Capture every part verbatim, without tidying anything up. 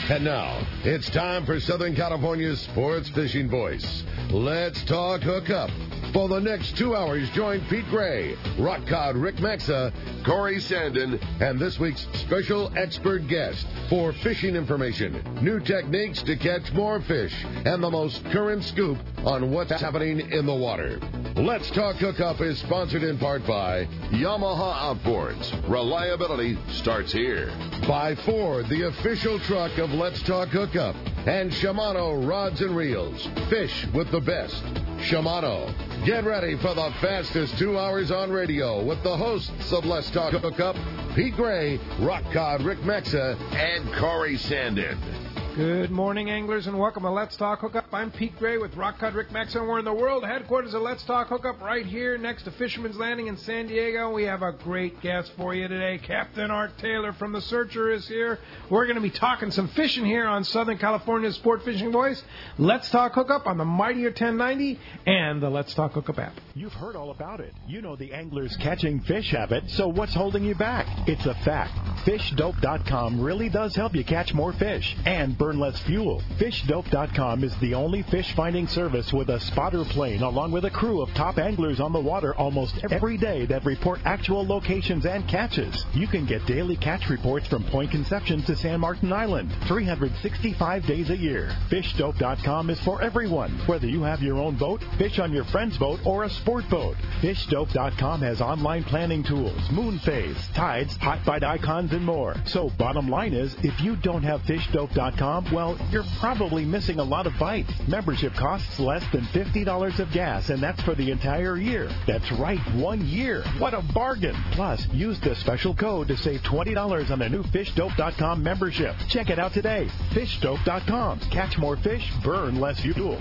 And now, it's time for Southern California's sports fishing voice. Let's talk hookup. For the next two hours, join Pete Gray, Rock Cod Rick Maxa, Corey Sandin, and this week's special expert guest for fishing information, new techniques to catch more fish, and the most current scoop on what's happening in the water. Let's Talk Hookup is sponsored in part by Yamaha Outboards. Reliability starts here. By Ford, the official truck of Let's Talk Hookup. And Shimano Rods and Reels. Fish with the best. Shimano. Get ready for the fastest two hours on radio with the hosts of Let's Talk Hookup, Pete Gray, Rock Cod Rick Maxa, and Corey Sandin. Good morning, anglers, and welcome to Let's Talk Hookup. I'm Pete Gray with Rock Cod Rick Maxa, and we're in the world headquarters of Let's Talk Hookup right here next to Fisherman's Landing in San Diego. We have a great guest for you today. Captain Art Taylor from The Searcher is here. We're going to be talking some fishing here on Southern California's Sport Fishing Voice. Let's Talk Hookup on the Mightier ten ninety and the Let's Talk Hookup app. You've heard all about it. You know the angler's catching fish habit, so what's holding you back? It's a fact. fish dope dot com really does help you catch more fish and burn less fuel. fish dope dot com is the only fish-finding service with a spotter plane along with a crew of top anglers on the water almost every day that report actual locations and catches. You can get daily catch reports from Point Conception to San Martin Island, three hundred sixty-five days a year. fish dope dot com is for everyone, whether you have your own boat, fish on your friend's boat, or a sport boat. fish dope dot com has online planning tools, moon phase, tides, hot bite icons, and more. So bottom line is, if you don't have fish dope dot com, well, you're probably missing a lot of bites. Membership costs less than fifty dollars of gas, and that's for the entire year. That's right, one year. What a bargain. Plus, use the special code to save twenty dollars on a new fish dope dot com membership. Check it out today. fish dope dot com. Catch more fish, burn less fuel.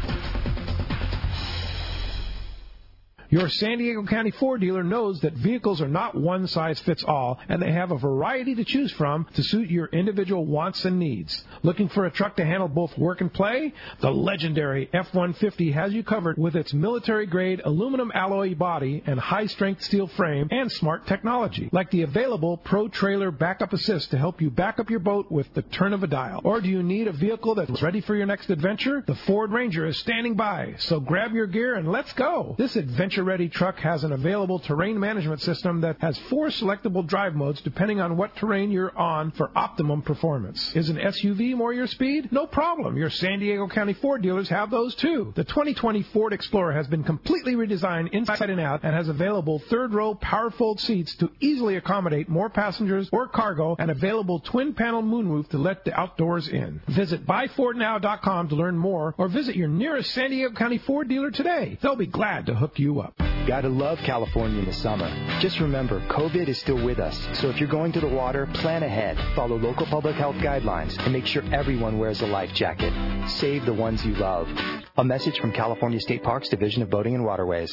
Your San Diego County Ford dealer knows that vehicles are not one size fits all, and they have a variety to choose from to suit your individual wants and needs. Looking for a truck to handle both work and play? The legendary F one fifty has you covered with its military-grade aluminum alloy body and high-strength steel frame and smart technology, like the available Pro Trailer Backup Assist to help you back up your boat with the turn of a dial. Or do you need a vehicle that's ready for your next adventure? The Ford Ranger is standing by, so grab your gear and let's go. This adventure ready truck has an available terrain management system that has four selectable drive modes depending on what terrain you're on for optimum performance. Is an S U V more your speed? No problem. Your San Diego County Ford dealers have those too. The twenty twenty Ford Explorer has been completely redesigned inside and out and has available third row power fold seats to easily accommodate more passengers or cargo and available twin panel moonroof to let the outdoors in. Visit buy ford now dot com to learn more or visit your nearest San Diego County Ford dealer today. They'll be glad to hook you up. Gotta love California in the summer. Just remember, COVID is still with us, so if you're going to the water, plan ahead, follow local public health guidelines, and make sure everyone wears a life jacket. Save the ones you love. A message from California State Parks Division of Boating and Waterways.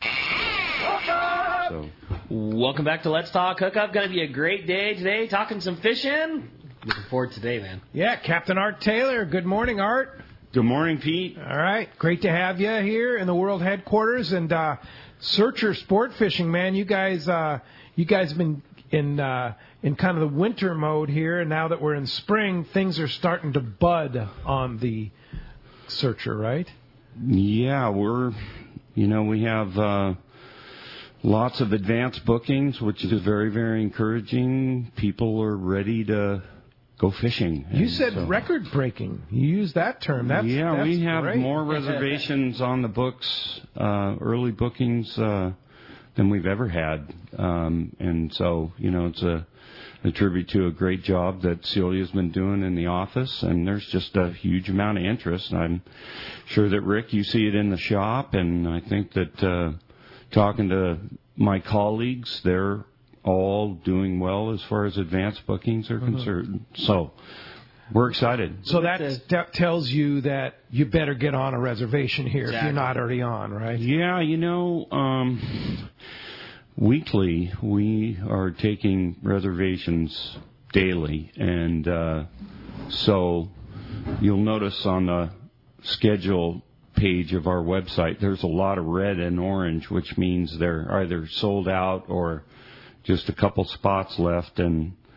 So, welcome back to Let's Talk Hookup. Going to be a great day today, talking some fishing. Looking forward to today, man. Yeah, Captain Art Taylor. Good morning, Art. Good morning, Pete. All right. Great to have you here in the world headquarters. And uh, Searcher Sport Fishing, man, you guys uh, you guys have been in, uh, in kind of the winter mode here. And now that we're in spring, things are starting to bud on the Searcher, right? Yeah, we're, you know, we have uh, lots of advanced bookings, which is very, very encouraging. People are ready to go fishing. You said so, record-breaking. You used that term. That's, yeah, that's we have great. more reservations on the books, uh, early bookings, uh, than we've ever had. Um, and so, you know, it's a, a tribute to a great job that Celia's been doing in the office, and there's just a huge amount of interest. And I'm sure that, Rick, you see it in the shop, and I think that uh, talking to my colleagues, they're all doing well as far as advanced bookings are mm-hmm. concerned. So we're excited. So that t- tells you that you better get on a reservation here exactly. if you're not already on, right? Yeah, you know, um, weekly we are taking reservations daily. And uh, so you'll notice on the schedule page of our website, there's a lot of red and orange, which means they're either sold out or just a couple spots left, and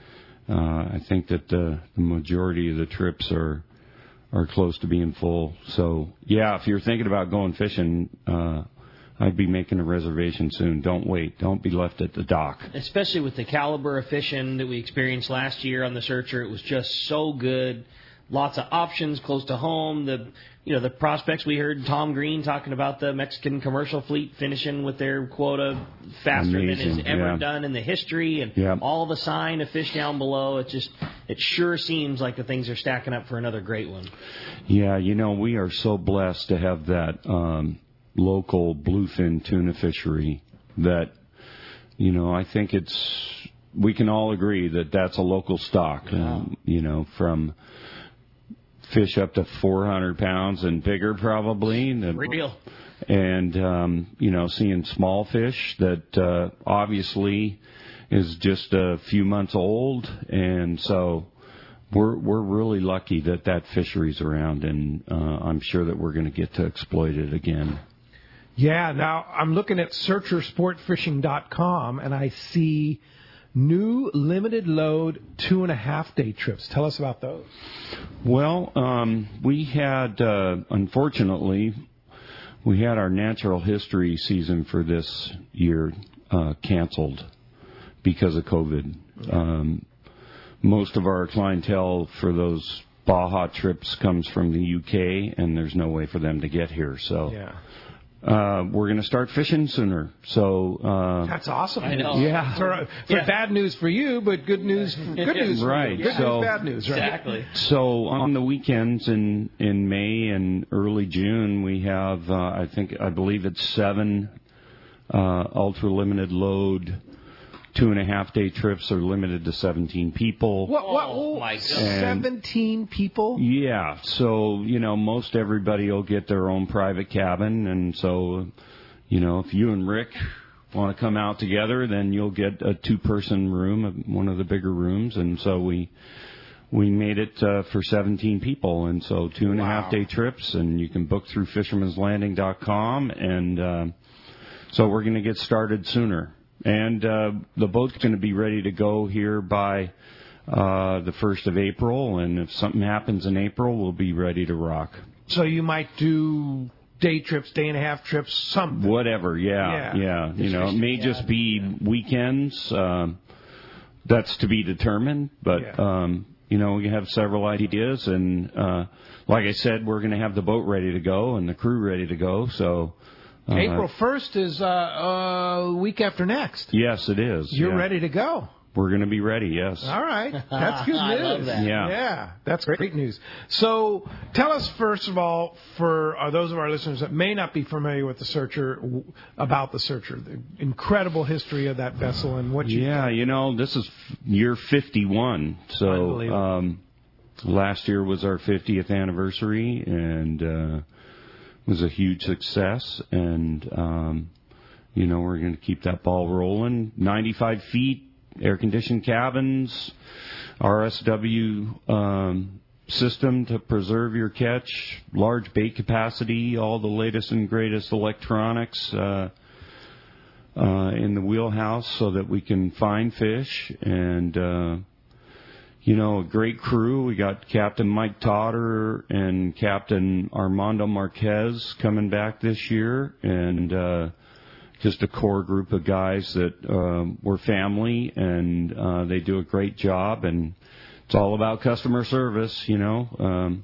uh, I think that the, the majority of the trips are are close to being full. So, yeah, if you're thinking about going fishing, uh, I'd be making a reservation soon. Don't wait. Don't be left at the dock. Especially with the caliber of fishing that we experienced last year on the Searcher, it was just so good. Lots of options close to home. The you know the prospects, we heard Tom Green talking about the Mexican commercial fleet finishing with their quota faster Amazing, than it's ever yeah. done in the history, and yeah. all the sign of fish down below. It just it sure seems like the things are stacking up for another great one. Yeah, you know, we are so blessed to have that um, local bluefin tuna fishery that, you know, I think it's, we can all agree that that's a local stock, Yeah. um, you know, from fish up to four hundred pounds and bigger probably. And, Real. And, um, you know, seeing small fish that uh, obviously is just a few months old. And so we're we're really lucky that that fishery's around, and uh, I'm sure that we're going to get to exploit it again. Yeah, now I'm looking at searcher sport fishing dot com, and I see new limited load two and a half day trips. Tell us about those. Well, um, we had, uh, unfortunately, we had our natural history season for this year uh, canceled because of COVID. Um, most of our clientele for those Baja trips comes from the U K, and there's no way for them to get here. So Yeah. uh, we're going to start fishing sooner. So uh, That's awesome. I know. Yeah. For, for Yeah. bad news for you, but good news. Good news. For Right. you. Good So- news, bad news. Right. Exactly. So on the weekends in, in May and early June, we have, uh, I think, I believe it's seven uh, ultra-limited load, two and a half day trips are limited to seventeen people. What? What? Oh, my God. Seventeen people. Yeah, so, you know, most everybody will get their own private cabin, and so, you know, if you and Rick want to come out together, then you'll get a two-person room, one of the bigger rooms, and so we we made it uh, for seventeen people, and so two and a half day trips, and you can book through fisherman's landing dot com, and uh, so we're going to get started sooner. And uh, the boat's going to be ready to go here by uh, the first of April, and if something happens in April, we'll be ready to rock. So you might do day trips, day and a half trips, something. Whatever, yeah, Yeah. yeah. You know, it may just be weekends. Um, that's to be determined, but, Yeah. um, you know, we have several ideas, and uh, like I said, we're going to have the boat ready to go and the crew ready to go, so... Uh, April first is uh, uh, week after next. Yes, it is. You're yeah. ready to go. We're going to be ready, yes. All right. That's good news. I love that. Yeah. Yeah, that's great news. So tell us, first of all, for uh, those of our listeners that may not be familiar with the Searcher, w- about the Searcher, the incredible history of that vessel and what you Yeah, you know, this is f- year fifty-one. So Unbelievable. um, last year was our fiftieth anniversary, and uh, was a huge success. And, um, you know, we're going to keep that ball rolling. ninety-five feet, air-conditioned cabins, R S W um, system to preserve your catch, large bait capacity, all the latest and greatest electronics uh, uh, in the wheelhouse so that we can find fish. And, uh, you know, a great crew. We got Captain Mike Totter and Captain Armando Marquez coming back this year, and uh, just a core group of guys that um, were family, and uh, they do a great job, and it's all about customer service, you know. Um,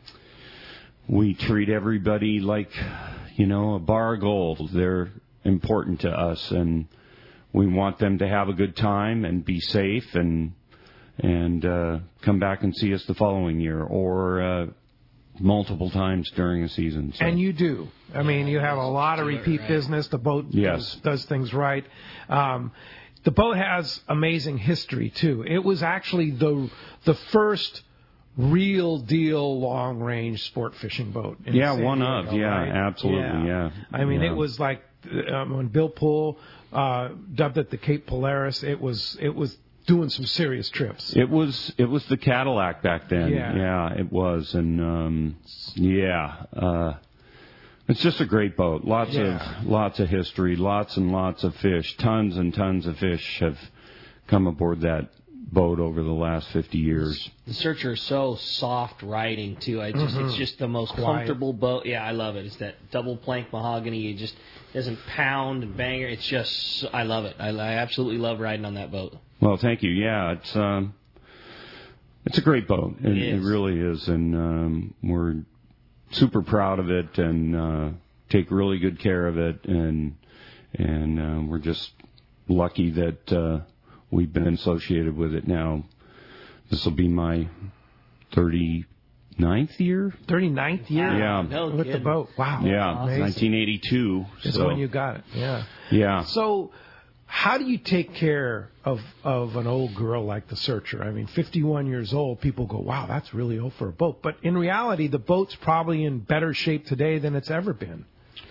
we treat everybody like, you know, a bar of gold. They're important to us, and we want them to have a good time and be safe, and and uh, come back and see us the following year, or uh, multiple times during a season. So. And you do. I mean, you have a lot of Do it repeat right. business. The boat Yes. does, does things right. Um, the boat has amazing history, too. It was actually the the first real deal long range sport fishing boat. In Yeah, San one Diego, of, yeah, right? absolutely, yeah. I mean, Yeah. it was like um, when Bill Poole uh, dubbed it the Cape Polaris. It was it was doing some serious trips. It was it was the Cadillac back then. Yeah. Yeah, it was, and um, yeah, uh, it's just a great boat. Lots Yeah. of lots of history, lots and lots of fish. Tons and tons of fish have come aboard that boat over the last fifty years. The Searcher is so soft riding too. I just mm-hmm. It's just the most Quiet. comfortable boat. Yeah, I love it. It's that double plank mahogany. It just doesn't pound and bang. It's just I love it. I, I absolutely love riding on that boat. Well, thank you. Yeah, it's um, it's a great boat. It, it, it really is, and um, we're super proud of it and uh, take really good care of it, and and uh, we're just lucky that uh, we've been associated with it now. This will be my thirty-ninth year. thirty-ninth year? Yeah. No with kidding. the boat. Wow. Yeah, Amazing. nineteen eighty-two. Is so. when you got it. Yeah. Yeah. So how do you take care of, of an old girl like the Searcher? I mean, fifty-one years old, people go, wow, that's really old for a boat. But in reality, the boat's probably in better shape today than it's ever been.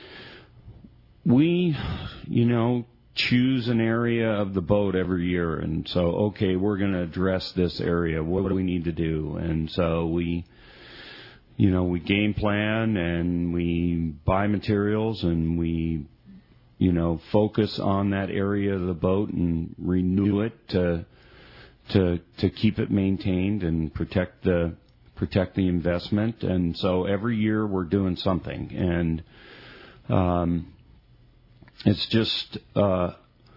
We, you know, choose an area of the boat every year. And so, okay, we're going to address this area. What do we need to do? And so we, you know, we game plan and we buy materials and we, you know, focus on that area of the boat and renew it to to to keep it maintained and protect the protect the investment. And so every year we're doing something, and um, it's just uh,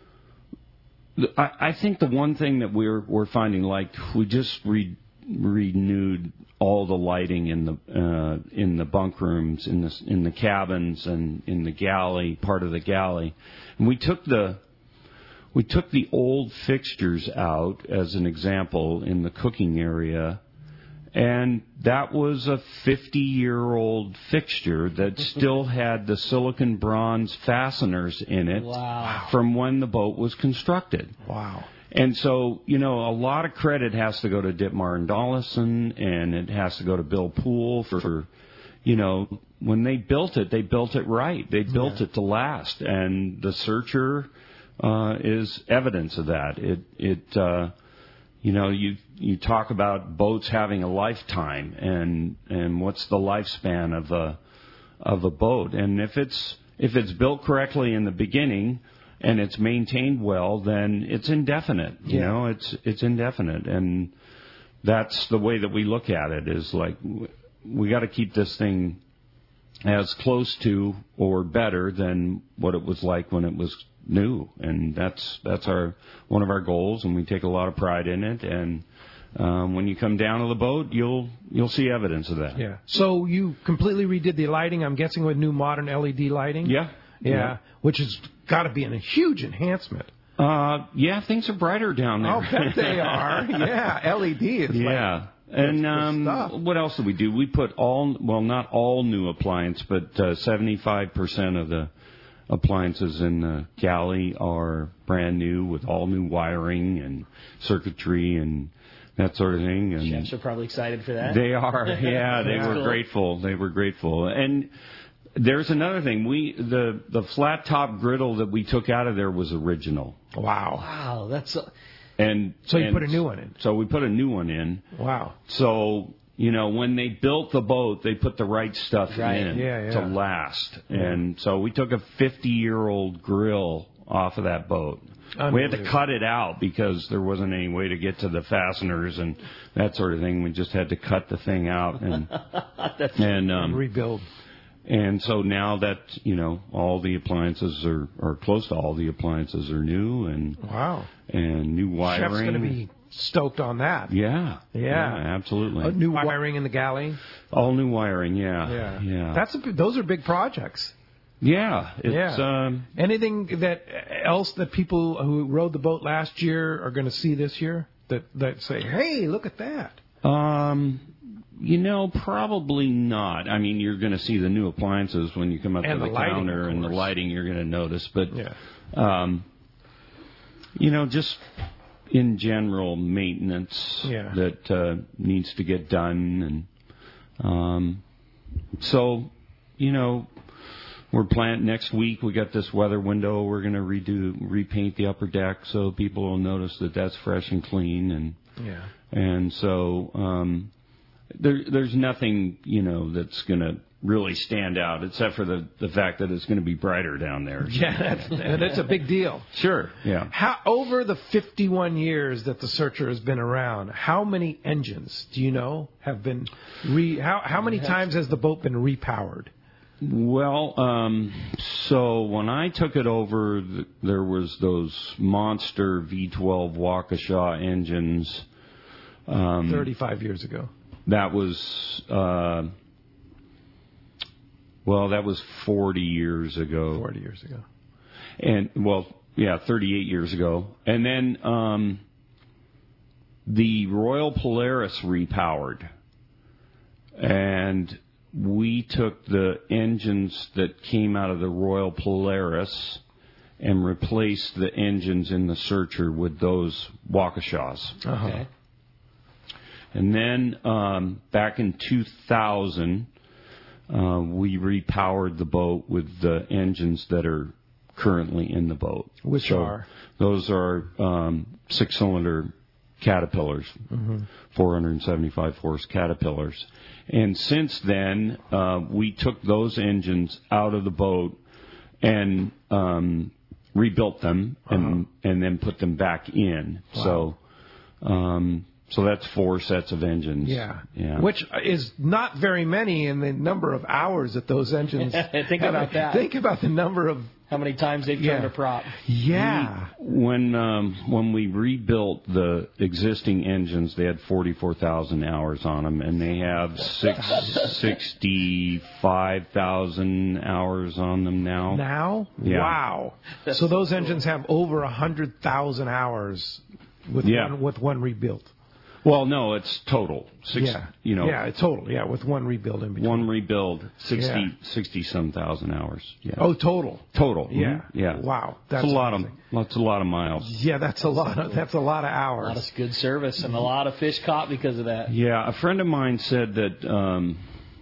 I, I think the one thing that we're we're finding, like we just re, renewed all the lighting in the uh, in the bunk rooms, in the in the cabins, and in the galley, part of the galley. And we took the we took the old fixtures out as an example in the cooking area, and that was a fifty-year-old fixture that still had the silicon bronze fasteners in it. Wow. From when the boat was constructed. Wow. And so, you know, a lot of credit has to go to Dittmar and Dollison, and it has to go to Bill Poole for, for, you know, when they built it, they built it right. They built yeah. it to last. And the Searcher uh, is evidence of that. It, it, uh, you know, you you talk about boats having a lifetime, and and what's the lifespan of a of a boat? And if it's if it's built correctly in the beginning, and it's maintained well, then it's indefinite. You yeah. know, it's it's indefinite, and that's the way that we look at it. Is like we got to keep this thing as close to or better than what it was like when it was new, and that's that's our one of our goals, and we take a lot of pride in it. And um, when you come down to the boat, you'll you'll see evidence of that. Yeah. So you completely redid the lighting, I'm guessing, with new modern L E D lighting. Yeah. Yeah, yeah. Which has got to be a huge enhancement. Uh, yeah, things are brighter down there. I'll bet they are. Yeah, L E D is yeah. like... And um, what else did we do? We put all, well, not all new appliance, but uh, seventy-five percent of the appliances in the galley are brand new with all new wiring and circuitry and that sort of thing. And chefs are probably excited for that. They are. Yeah, they were cool. grateful. They were grateful. And there's another thing. We the the flat top griddle that we took out of there was original. Wow. Wow, that's. A... And so you and put a new one in. So we put a new one in. Wow. So you know when they built the boat, they put the right stuff right. in yeah, yeah. to last. Yeah. And so we took a fifty-year-old grill off of that boat. We had to cut it out because there wasn't any way to get to the fasteners and that sort of thing. We just had to cut the thing out and and um, rebuild. And so now that, you know, all the appliances are, or close to all the appliances are new, and wow, and new wiring. Chef's going to be stoked on that. Yeah, yeah, yeah absolutely. Uh, new wiring in the galley. All new wiring. Yeah, yeah. yeah. That's a, those are big projects. Yeah, it's, yeah. Um, Anything that else that people who rode the boat last year are going to see this year that that say, hey, look at that. Um. You know, probably not. I mean, you're going to see the new appliances when you come up and to the, the lighting, counter, and the lighting you're going to notice. But, yeah. um, you know, just in general maintenance yeah. that uh, needs to get done. And um, so, you know, we're planning next week. We got this weather window. We're going to redo, repaint the upper deck so people will notice that that's fresh and clean. And yeah. and so. Um, There, there's nothing, you know, that's going to really stand out, except for the, the fact that it's going to be brighter down there. Yeah, that's, that's a big deal. Sure, yeah. How, over the fifty-one years that the Searcher has been around, how many engines, do you know, have been re... How, how many times has the boat been repowered? Well, um, so when I took it over, th- there was those monster V twelve Waukesha engines. Um, thirty-five years ago. That was, uh, well, that was forty years ago. forty years ago. And, well, yeah, thirty-eight years ago. And then um, the Royal Polaris repowered. And we took the engines that came out of the Royal Polaris and replaced the engines in the Searcher with those Waukeshas. Uh-huh. Okay. And then um, back in two thousand, uh, we repowered the boat with the engines that are currently in the boat. Which so are? Those are um, six-cylinder Caterpillars, mm-hmm. four hundred seventy-five horse Caterpillars. And since then, uh, we took those engines out of the boat and um, rebuilt them and uh-huh. and then put them back in. Wow. So, um, so that's four sets of engines. Yeah. yeah, which is not very many in the number of hours that those engines. Think have, about that. Think about the number of how many times they've yeah. turned a prop. Yeah. We, when um, when we rebuilt the existing engines, they had forty-four thousand hours on them, and they have six, sixty-five thousand hours on them now. Now? Yeah. Wow. That's so those cool. engines have over one hundred thousand hours with, yeah. one, with one rebuilt. Well, no, it's total. Six, yeah. You know, yeah, total. Yeah, with one rebuild in between. One rebuild, sixty, yeah. sixty some thousand hours. Yeah. Oh, total. Total. Yeah. Mm-hmm. Yeah. Wow. That's, that's a lot amazing. of that's a lot of miles. Yeah, that's a lot of that's a lot of hours. A lot of good service and a lot of fish caught because of that. Yeah, a friend of mine said that um,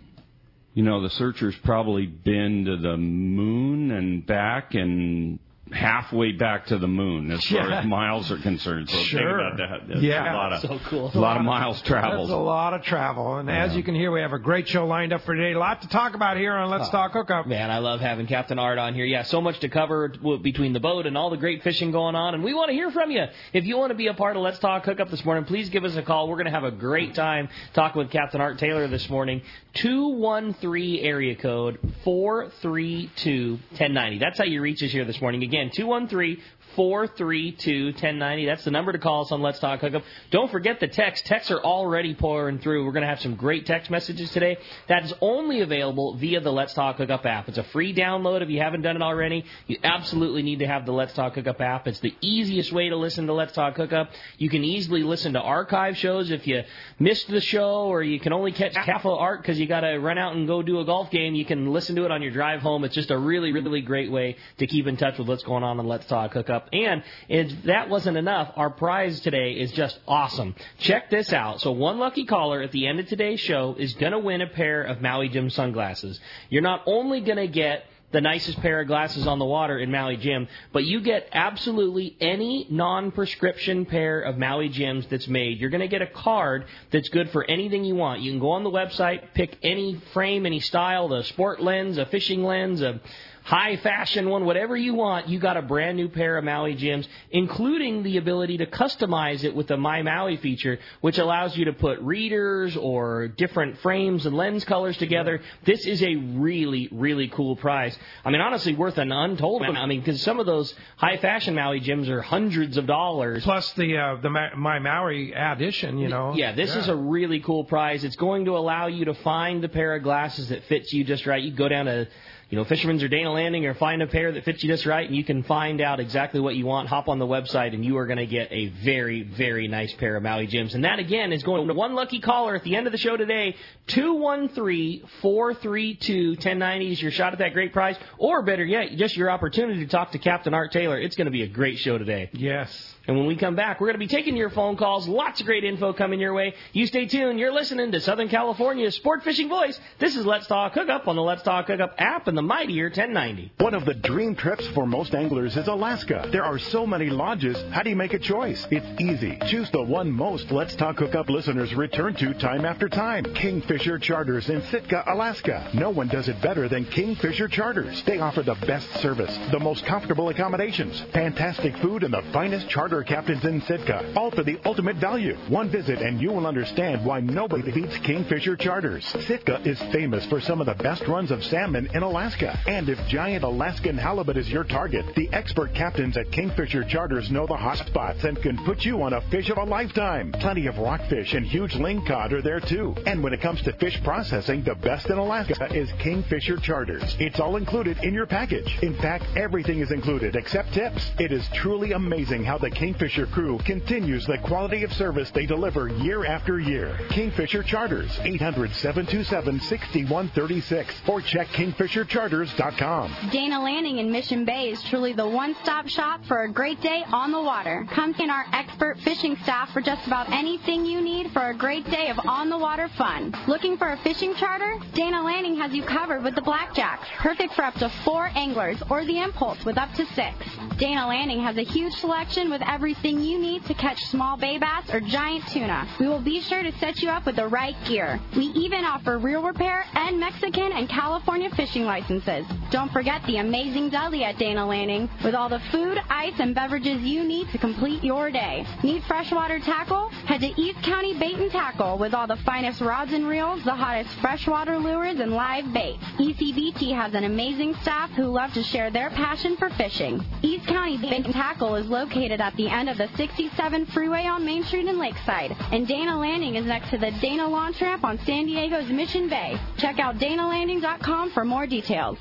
you know, the Searcher's probably been to the moon and back and halfway back to the moon as yeah. far as miles are concerned. So sure. think about that. That's yeah. a lot of, so cool. A lot of miles traveled. That's a lot of travel. And yeah. as you can hear, we have a great show lined up for today. A lot to talk about here on Let's oh, Talk Hookup. Man, I love having Captain Art on here. Yeah, so much to cover between the boat and all the great fishing going on. And we want to hear from you. If you want to be a part of Let's Talk Hookup this morning, please give us a call. We're going to have a great time talking with Captain Art Taylor this morning. two one three area code four three two, one oh nine oh. That's how you reach us here this morning. Again, two one three, four three two, one oh nine oh. That's the number to call us on Let's Talk Hookup. Don't forget the text. Texts are already pouring through. We're going to have some great text messages today. That is only available via the Let's Talk Hookup app. It's a free download if you haven't done it already. You absolutely need to have the Let's Talk Hookup app. It's the easiest way to listen to Let's Talk Hookup. You can easily listen to archive shows if you missed the show or you can only catch half of Art because you got to run out and go do a golf game. You can listen to it on your drive home. It's just a really, really great way to keep in touch with what's going on on Let's Talk Hookup. And if that wasn't enough, our prize today is just awesome. Check this out. So one lucky caller at the end of today's show is going to win a pair of Maui Jim sunglasses. You're not only going to get the nicest pair of glasses on the water in Maui Jim, but you get absolutely any non-prescription pair of Maui Jims that's made. You're going to get a card that's good for anything you want. You can go on the website, pick any frame, any style, the sport lens, a fishing lens, a high fashion one, whatever you want, you got a brand new pair of Maui Jims, including the ability to customize it with the My Maui feature, which allows you to put readers or different frames and lens colors together. This is a really, really cool prize. I mean, honestly, worth an untold amount. I mean, because some of those high fashion Maui Jims are hundreds of dollars. Plus the uh, the Ma- My Maui edition, you know. Yeah, this yeah. is a really cool prize. It's going to allow you to find the pair of glasses that fits you just right. You go down to You know, Fisherman's or Dana Landing, or find a pair that fits you just right, and you can find out exactly what you want. Hop on the website, and you are going to get a very, very nice pair of Maui Jims. And that, again, is going to one lucky caller at the end of the show today. two one three, four three two, one oh nine oh is your shot at that great prize. Or, better yet, just your opportunity to talk to Captain Art Taylor. It's going to be a great show today. Yes. And when we come back, we're going to be taking your phone calls. Lots of great info coming your way. You stay tuned. You're listening to Southern California's Sport Fishing Voice. This is Let's Talk Hookup on the Let's Talk Hookup app and the the mightier ten ninety. One of the dream trips for most anglers is Alaska. There are so many lodges. How do you make a choice? It's easy. Choose the one most Let's Talk Hookup listeners return to time after time. Kingfisher Charters in Sitka, Alaska. No one does it better than Kingfisher Charters. They offer the best service, the most comfortable accommodations, fantastic food, and the finest charter captains in Sitka. All for the ultimate value. One visit and you will understand why nobody beats Kingfisher Charters. Sitka is famous for some of the best runs of salmon in Alaska. And if giant Alaskan halibut is your target, the expert captains at Kingfisher Charters know the hot spots and can put you on a fish of a lifetime. Plenty of rockfish and huge lingcod are there too. And when it comes to fish processing, the best in Alaska is Kingfisher Charters. It's all included in your package. In fact, everything is included except tips. It is truly amazing how the Kingfisher crew continues the quality of service they deliver year after year. Kingfisher Charters, eight hundred, seven two seven, six one three six or check kingfisher charters dot com. Dana Landing in Mission Bay is truly the one-stop shop for a great day on the water. Come in our expert fishing staff for just about anything you need for a great day of on-the-water fun. Looking for a fishing charter? Dana Landing has you covered with the Blackjacks, perfect for up to four anglers, or the Impulse with up to six. Dana Landing has a huge selection with everything you need to catch small bay bass or giant tuna. We will be sure to set you up with the right gear. We even offer reel repair and Mexican and California fishing licenses. Don't forget the amazing deli at Dana Landing with all the food, ice, and beverages you need to complete your day. Need freshwater tackle? Head to East County Bait and Tackle with all the finest rods and reels, the hottest freshwater lures, and live bait. E C B T has an amazing staff who love to share their passion for fishing. East County Bait and Tackle is located at the end of the sixty-seven freeway on Main Street in Lakeside, and Dana Landing is next to the Dana Launch Ramp on San Diego's Mission Bay. Check out dana landing dot com for more details.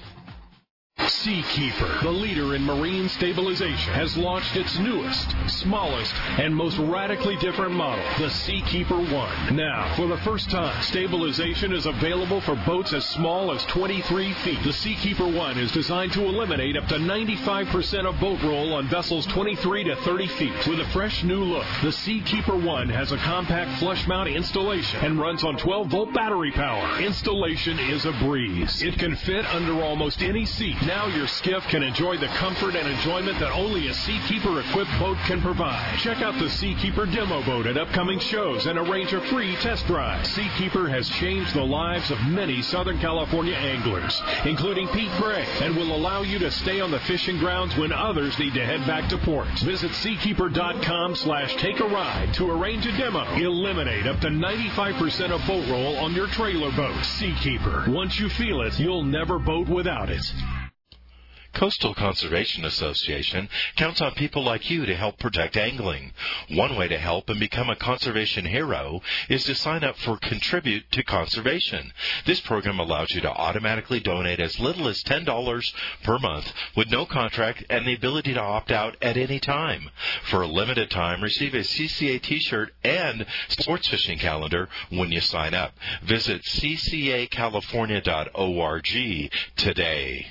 Seakeeper, the leader in marine stabilization, has launched its newest, smallest, and most radically different model, the Seakeeper One. Now, for the first time, stabilization is available for boats as small as twenty-three feet. The Seakeeper One is designed to eliminate up to ninety-five percent of boat roll on vessels twenty-three to thirty feet. With a fresh new look, the Seakeeper One has a compact flush mount installation and runs on twelve volt battery power. Installation is a breeze. It can fit under almost any seat. Now your skiff can enjoy the comfort and enjoyment that only a Seakeeper-equipped boat can provide. Check out the Seakeeper demo boat at upcoming shows and arrange a free test drive. Seakeeper has changed the lives of many Southern California anglers, including Pete Gray, and will allow you to stay on the fishing grounds when others need to head back to port. Visit seakeeper dot com slash take a ride to arrange a demo. Eliminate up to ninety-five percent of boat roll on your trailer boat. Seakeeper. Once you feel it, you'll never boat without it. Coastal Conservation Association counts on people like you to help protect angling. One way to help and become a conservation hero is to sign up for Contribute to Conservation. This program allows you to automatically donate as little as ten dollars per month with no contract and the ability to opt out at any time. For a limited time, receive a C C A t-shirt and sports fishing calendar when you sign up. Visit c c a california dot org today.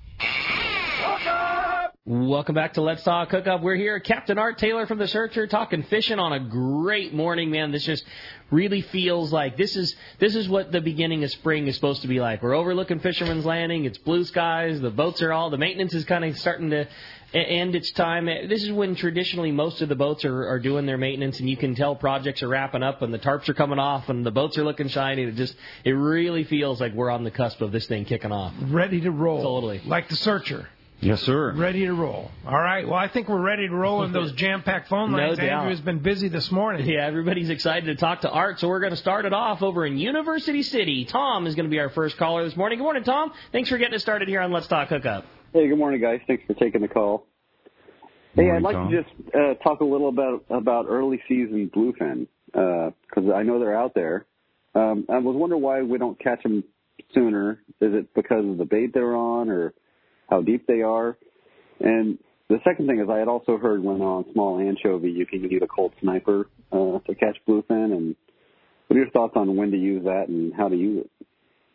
Welcome back to Let's Talk Hookup. We're here, Captain Art Taylor from the Searcher, talking fishing on a great morning, man. This just really feels like this is this is what the beginning of spring is supposed to be like. We're overlooking Fisherman's Landing. It's blue skies. The boats are all, the maintenance is kind of starting to end its time. This is when traditionally most of the boats are, are doing their maintenance, and you can tell projects are wrapping up and the tarps are coming off and the boats are looking shiny. It just, it really feels like we're on the cusp of this thing kicking off. Ready to roll. Totally. Like the Searcher. Yes, sir. Ready to roll. All right. Well, I think we're ready to roll in those jam-packed phone lines. No doubt. Andrew has been busy this morning. Yeah, everybody's excited to talk to Art, so we're going to start it off over in University City. Tom is going to be our first caller this morning. Good morning, Tom. Thanks for getting us started here on Let's Talk Hookup. Hey, good morning, guys. Thanks for taking the call. Hey, morning, I'd like Tom. to just uh, talk a little about about early season bluefin because uh, I know they're out there. Um, I was wondering why we don't catch them sooner. Is it because of the bait they're on or how deep they are? And the second thing is I had also heard when on small anchovy you can use a Colt Sniper uh, to catch bluefin. And what are your thoughts on when to use that and how to use it?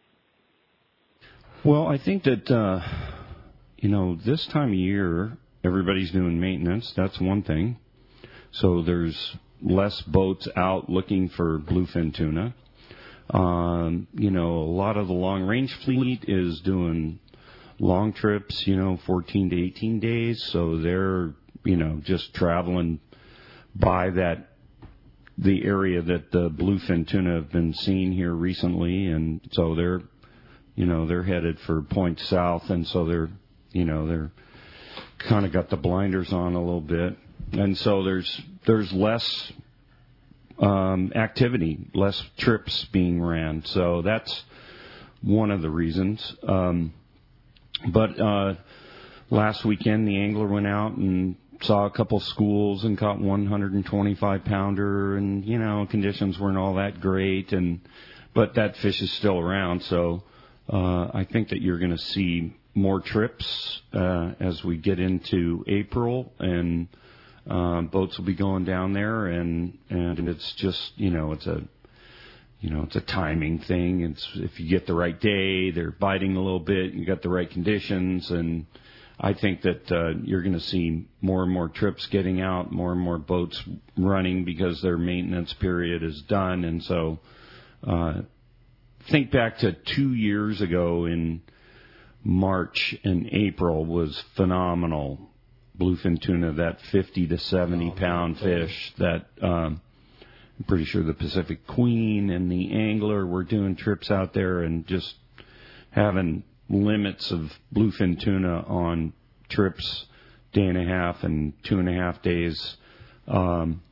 Well, I think that, uh, you know, this time of year, everybody's doing maintenance. That's one thing. So there's less boats out looking for bluefin tuna. Um, you know, a lot of the long-range fleet is doing long trips, you know, fourteen to eighteen days. So they're, you know, just traveling by that, the area that the bluefin tuna have been seen here recently. And so they're, you know, they're headed for points south. And so they're, you know, they're kind of got the blinders on a little bit. And so there's, there's less, um, activity, less trips being ran. So that's one of the reasons. Um, but, uh, last weekend the angler went out and saw a couple schools and caught one hundred twenty-five pounder, and, you know, conditions weren't all that great, and, but that fish is still around. So, uh, I think that you're going to see more trips, uh, as we get into April, and, uh, boats will be going down there, and, and it's just, you know, it's a, you know, it's a timing thing. It's if you get the right day, they're biting a little bit, you got the right conditions, and I think that uh, you're going to see more and more trips getting out, more and more boats running because their maintenance period is done. And so uh, think back to two years ago in March and April was phenomenal. Bluefin tuna, that fifty to seventy pound fish that um, I'm pretty sure the Pacific Queen and the Angler were doing trips out there and just having limits of bluefin tuna on trips, day and a half and two and a half days. Um,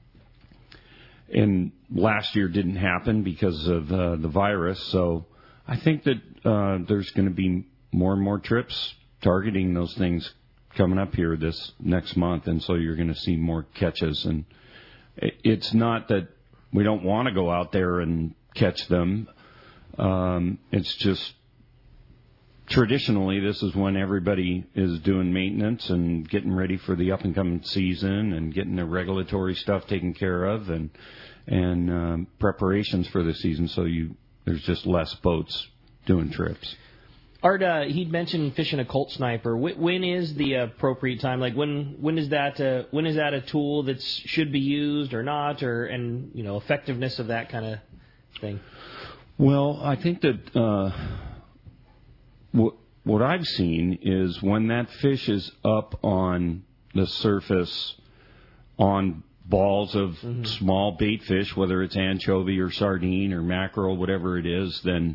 and last year didn't happen because of uh, the virus. So I think that uh, there's going to be more and more trips targeting those things coming up here this next month. And so you're going to see more catches. And it's not that we don't want to go out there and catch them. Um, it's just traditionally this is when everybody is doing maintenance and getting ready for the up and coming season and getting the regulatory stuff taken care of and and um, preparations for the season. So you there's just less boats doing trips. Art, uh, he'd mentioned fishing a Colt Sniper. When is the appropriate time? Like when when is that uh, when is that a tool that should be used or not, or and you know effectiveness of that kind of thing? Well, I think that uh, what what I've seen is when that fish is up on the surface on balls of mm-hmm. small bait fish, whether it's anchovy or sardine or mackerel, whatever it is, then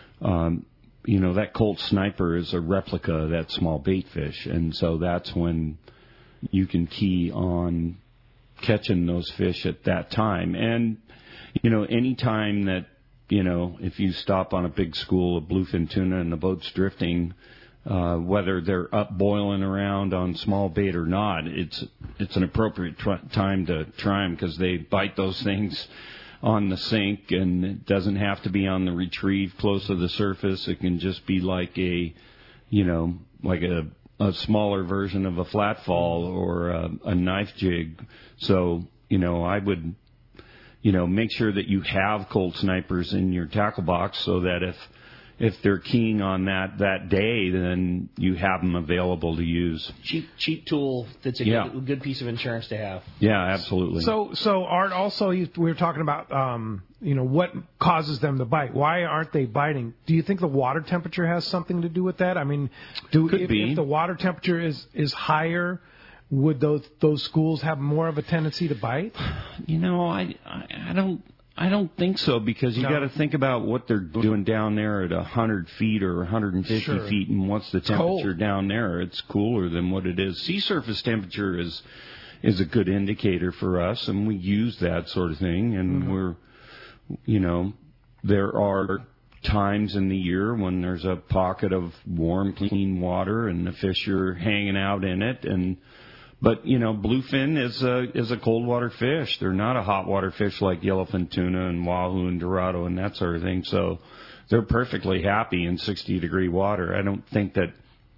um, you know, that Colt Sniper is a replica of that small bait fish. And so that's when you can key on catching those fish at that time. And, you know, any time that, you know, if you stop on a big school of bluefin tuna and the boat's drifting, uh, whether they're up boiling around on small bait or not, it's it's an appropriate tr- time to try them because they bite those things on the sink, and it doesn't have to be on the retrieve close to the surface. It can just be like a, you know, like a, a smaller version of a flat fall or a, a knife jig. So, you know, I would, you know, make sure that you have Colt Snipers in your tackle box so that if if they're keying on that that day, then you have them available to use. Cheap cheap tool that's a yeah. good, good piece of insurance to have. Yeah, absolutely. So, so Art, also, you, we were talking about, um, you know, what causes them to bite. Why aren't they biting? Do you think the water temperature has something to do with that? I mean, do Could if, be. if the water temperature is, is higher, would those those schools have more of a tendency to bite? You know, I I, I don't. I don't think so because you no. got to think about what they're doing down there at one hundred feet or one hundred fifty sure. feet, and what's the temperature Cold. down there. It's cooler than what it is. Sea surface temperature is is a good indicator for us, and we use that sort of thing. And mm-hmm. we're, you know, there are times in the year when there's a pocket of warm, clean water, and the fish are hanging out in it, and But, you know, bluefin is a is a cold water fish. They're not a hot water fish like yellowfin tuna and wahoo and dorado and that sort of thing. So they're perfectly happy in sixty degree water. I don't think that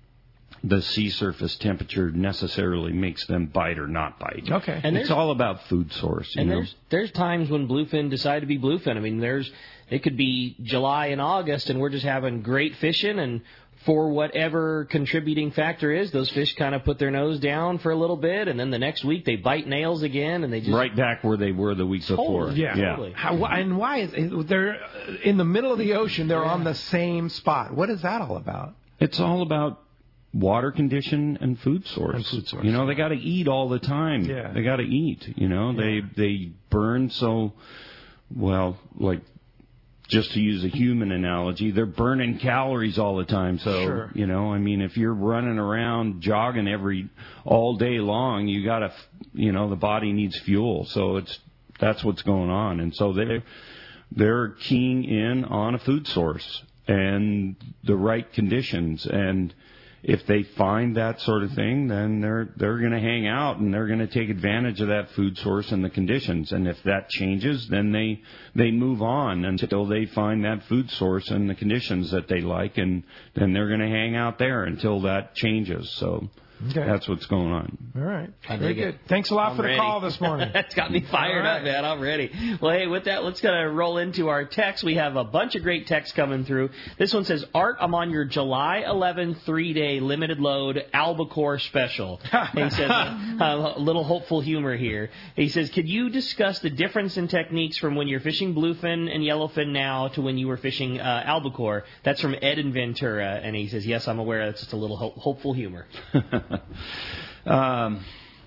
the sea surface temperature necessarily makes them bite or not bite. Okay. And it's all about food source. You and know? there's there's times when bluefin decide to be bluefin. I mean, there's it could be July and August, and we're just having great fishing, and for whatever contributing factor is, those fish kind of put their nose down for a little bit, and then the next week they bite nails again, and they just right back where they were the week before. Yeah, yeah. Totally. How, and why is they're in the middle of the ocean? They're yeah. on the same spot. What is that all about? it's all about water condition and food source. And food source. You know, they got to eat all the time. Yeah. They got to eat. You know, Yeah. they they burn so well. Like, just to use a human analogy, they're burning calories all the time. So Sure. you know, I mean, if you're running around jogging every all day long, you got to, you know, the body needs fuel. So it's that's what's going on, and so they they're keying in on a food source and the right conditions. And if they find that sort of thing, then they're they're going to hang out and they're going to take advantage of that food source and the conditions. And if that changes, then they they move on until they find that food source and the conditions that they like, and then they're going to hang out there until that changes. So Okay. that's what's going on. All right. I Very dig good. it. Thanks a lot I'm for the ready. call this morning. That's got me fired All right. up, man. I'm ready. Well, hey, with that, let's kind of roll into our text. We have a bunch of great texts coming through. This one says, Art, I'm on your July eleventh three-day limited load albacore special. And he says, uh, a little hopeful humor here. He says, could you discuss the difference in techniques from when you're fishing bluefin and yellowfin now to when you were fishing uh, albacore? That's from Ed in Ventura. And he says, yes, I'm aware. That's just a little ho- hopeful humor. um,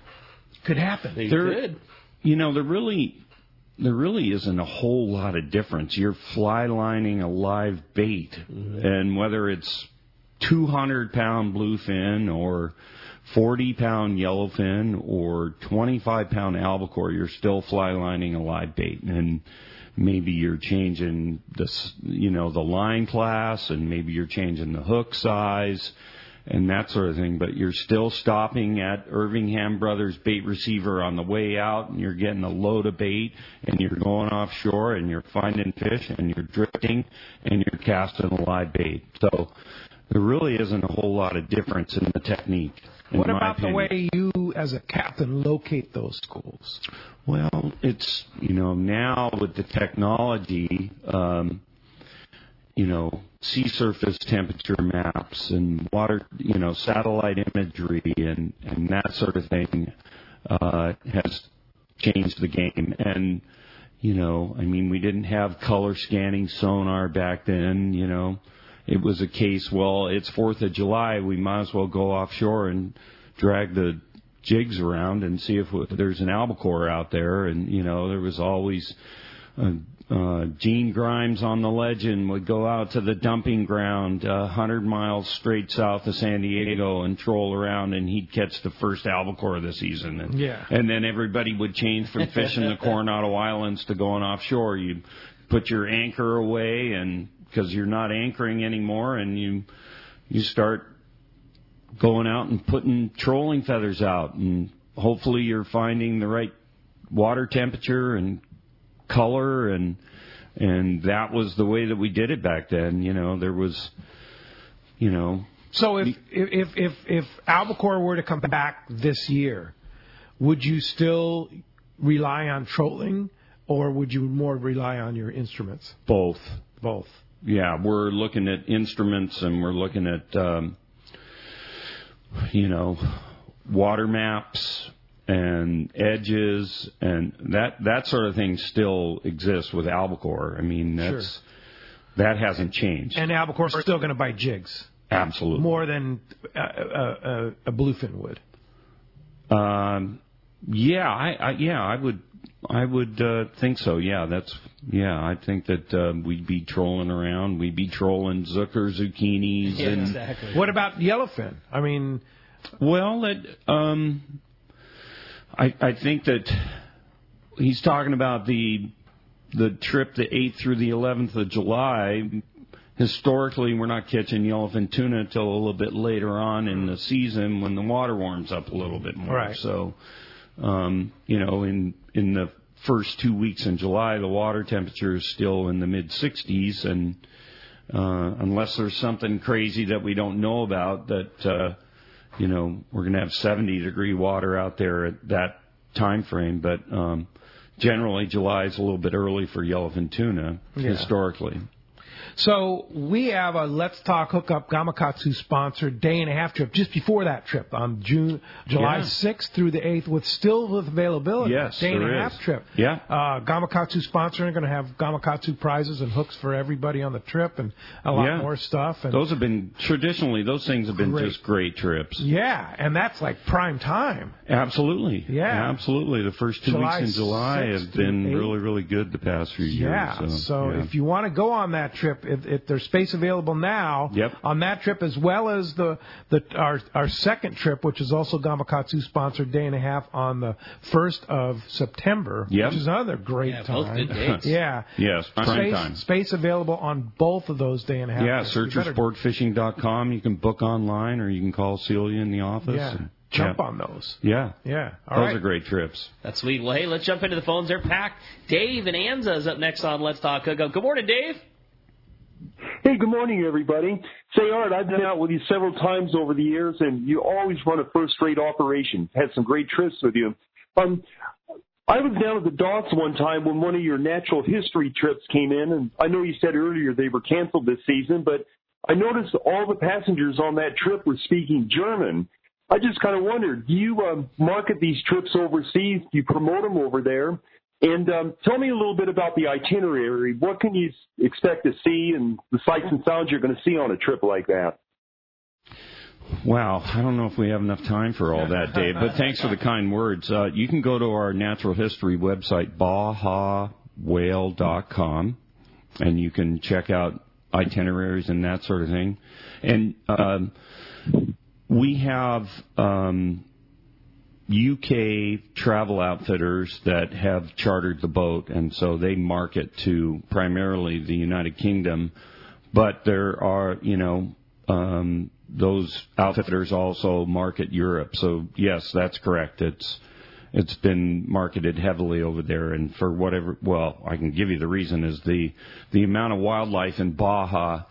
Could happen. They There- could. You know, there really, there really isn't a whole lot of difference. You're fly lining a live bait, Mm-hmm. and whether it's two hundred pound bluefin or forty pound yellowfin or twenty-five pound albacore, you're still fly lining a live bait. And maybe you're changing this, you know, the line class, and maybe you're changing the hook size and that sort of thing, but you're still stopping at Irvingham Brothers Bait Receiver on the way out, and you're getting a load of bait, and you're going offshore, and you're finding fish, and you're drifting, and you're casting a live bait. So there really isn't a whole lot of difference in the technique. in What my about the opinion. way you, as a captain, locate those schools? Well, it's, you know, now with the technology, um, you know, sea surface temperature maps and water, you know, satellite imagery and, and that sort of thing uh, has changed the game. And, you know, I mean, we didn't have color scanning sonar back then, you know. It was a case, well, it's fourth of July, we might as well go offshore and drag the jigs around and see if there's an albacore out there. And, you know, there was always uh, uh, Gene Grimes on the Legend would go out to the dumping ground uh, one hundred miles straight south of San Diego and troll around, and he'd catch the first albacore of the season. And, Yeah. and then everybody would change from fishing the Coronado Islands to going offshore. You put your anchor away, and because you're not anchoring anymore, and you you start going out and putting trolling feathers out, and hopefully you're finding the right water temperature and color, and and that was the way that we did it back then. You know, there was, you know. So if if if if albacore were to come back this year, would you still rely on trolling, or would you more rely on your instruments? Both. Both. Yeah, we're looking at instruments, and we're looking at, um, you know, water maps and edges, and that that sort of thing still exists with albacore. I mean, that's Sure. that hasn't changed. And albacore are still going to bite jigs. Absolutely. More than a, a, a, a bluefin would. Um, yeah, I, I yeah, I would I would uh, think so. Yeah, that's yeah. I think that uh, we'd be trolling around. We'd be trolling Zucker zucchinis. Yeah, and, exactly. What about yellowfin? I mean, well, it, um, I I think that he's talking about the the trip the eighth through the eleventh of July. Historically, we're not catching yellowfin tuna until a little bit later on in the season when the water warms up a little bit more. Right. So, um, you know, in in the first two weeks in July, the water temperature is still in the mid sixties, and uh, unless there's something crazy that we don't know about, that uh, you know, we're going to have seventy degree water out there at that time frame. But um, generally, July is a little bit early for yellowfin tuna Yeah. historically. So we have a Let's Talk Hookup Gamakatsu sponsored day and a half trip just before that trip on June, July Yeah. sixth through the eighth with still with availability. Yes, day and there a is. half trip. Yeah. Uh, Gamakatsu sponsoring, going to have Gamakatsu prizes and hooks for everybody on the trip and a lot Yeah. more stuff. And Those have been, traditionally, those things have been Great. just great trips. yeah, and that's like prime time. Absolutely. Yeah. Absolutely. The first two July weeks in July sixth have through been eighth. really, really good the past few years. Yeah, So, so yeah. if you want to go on that trip, if, if there's space available now Yep. on that trip, as well as the, the our our second trip, which is also Gamakatsu sponsored day and a half on the first of September, Yep. which is another great Yeah, time. both good dates. Yeah. Yes, prime Space, time. space available on both of those day and a half. Yeah, trips. You search better- sport fishing dot com. You can book online, or you can call Celia in the office. Yeah, and- jump yeah. on those. Yeah. Yeah, all Those right. are great trips. That's sweet. Well, hey, let's jump into the phones. They're packed. Dave and Anza is up next on Let's Talk Hookup. Good morning, Dave. Hey, good morning, everybody. Say, Art, I've been out with you several times over the years, and you always run a first-rate operation. Had some great trips with you. Um, I was down at the docks one time when one of your natural history trips came in, and I know you said earlier they were canceled this season, but I noticed all the passengers on that trip were speaking German. I just kind of wondered, do you um, market these trips overseas? Do you promote them over there? And um, tell me a little bit about the itinerary. What can you expect to see and the sights and sounds you're going to see on a trip like that? Wow, I don't know if we have enough time for all that, Dave, but thanks for the kind words. Uh, you can go to our natural history website, baja whale dot com, and you can check out itineraries and that sort of thing. And um, we have um, U K travel outfitters that have chartered the boat, and so they market to primarily the United Kingdom, but there are, you know, um, those outfitters also market Europe. So yes, that's correct. It's it's been marketed heavily over there, and for whatever, well, I can give you the reason is the the amount of wildlife in Baja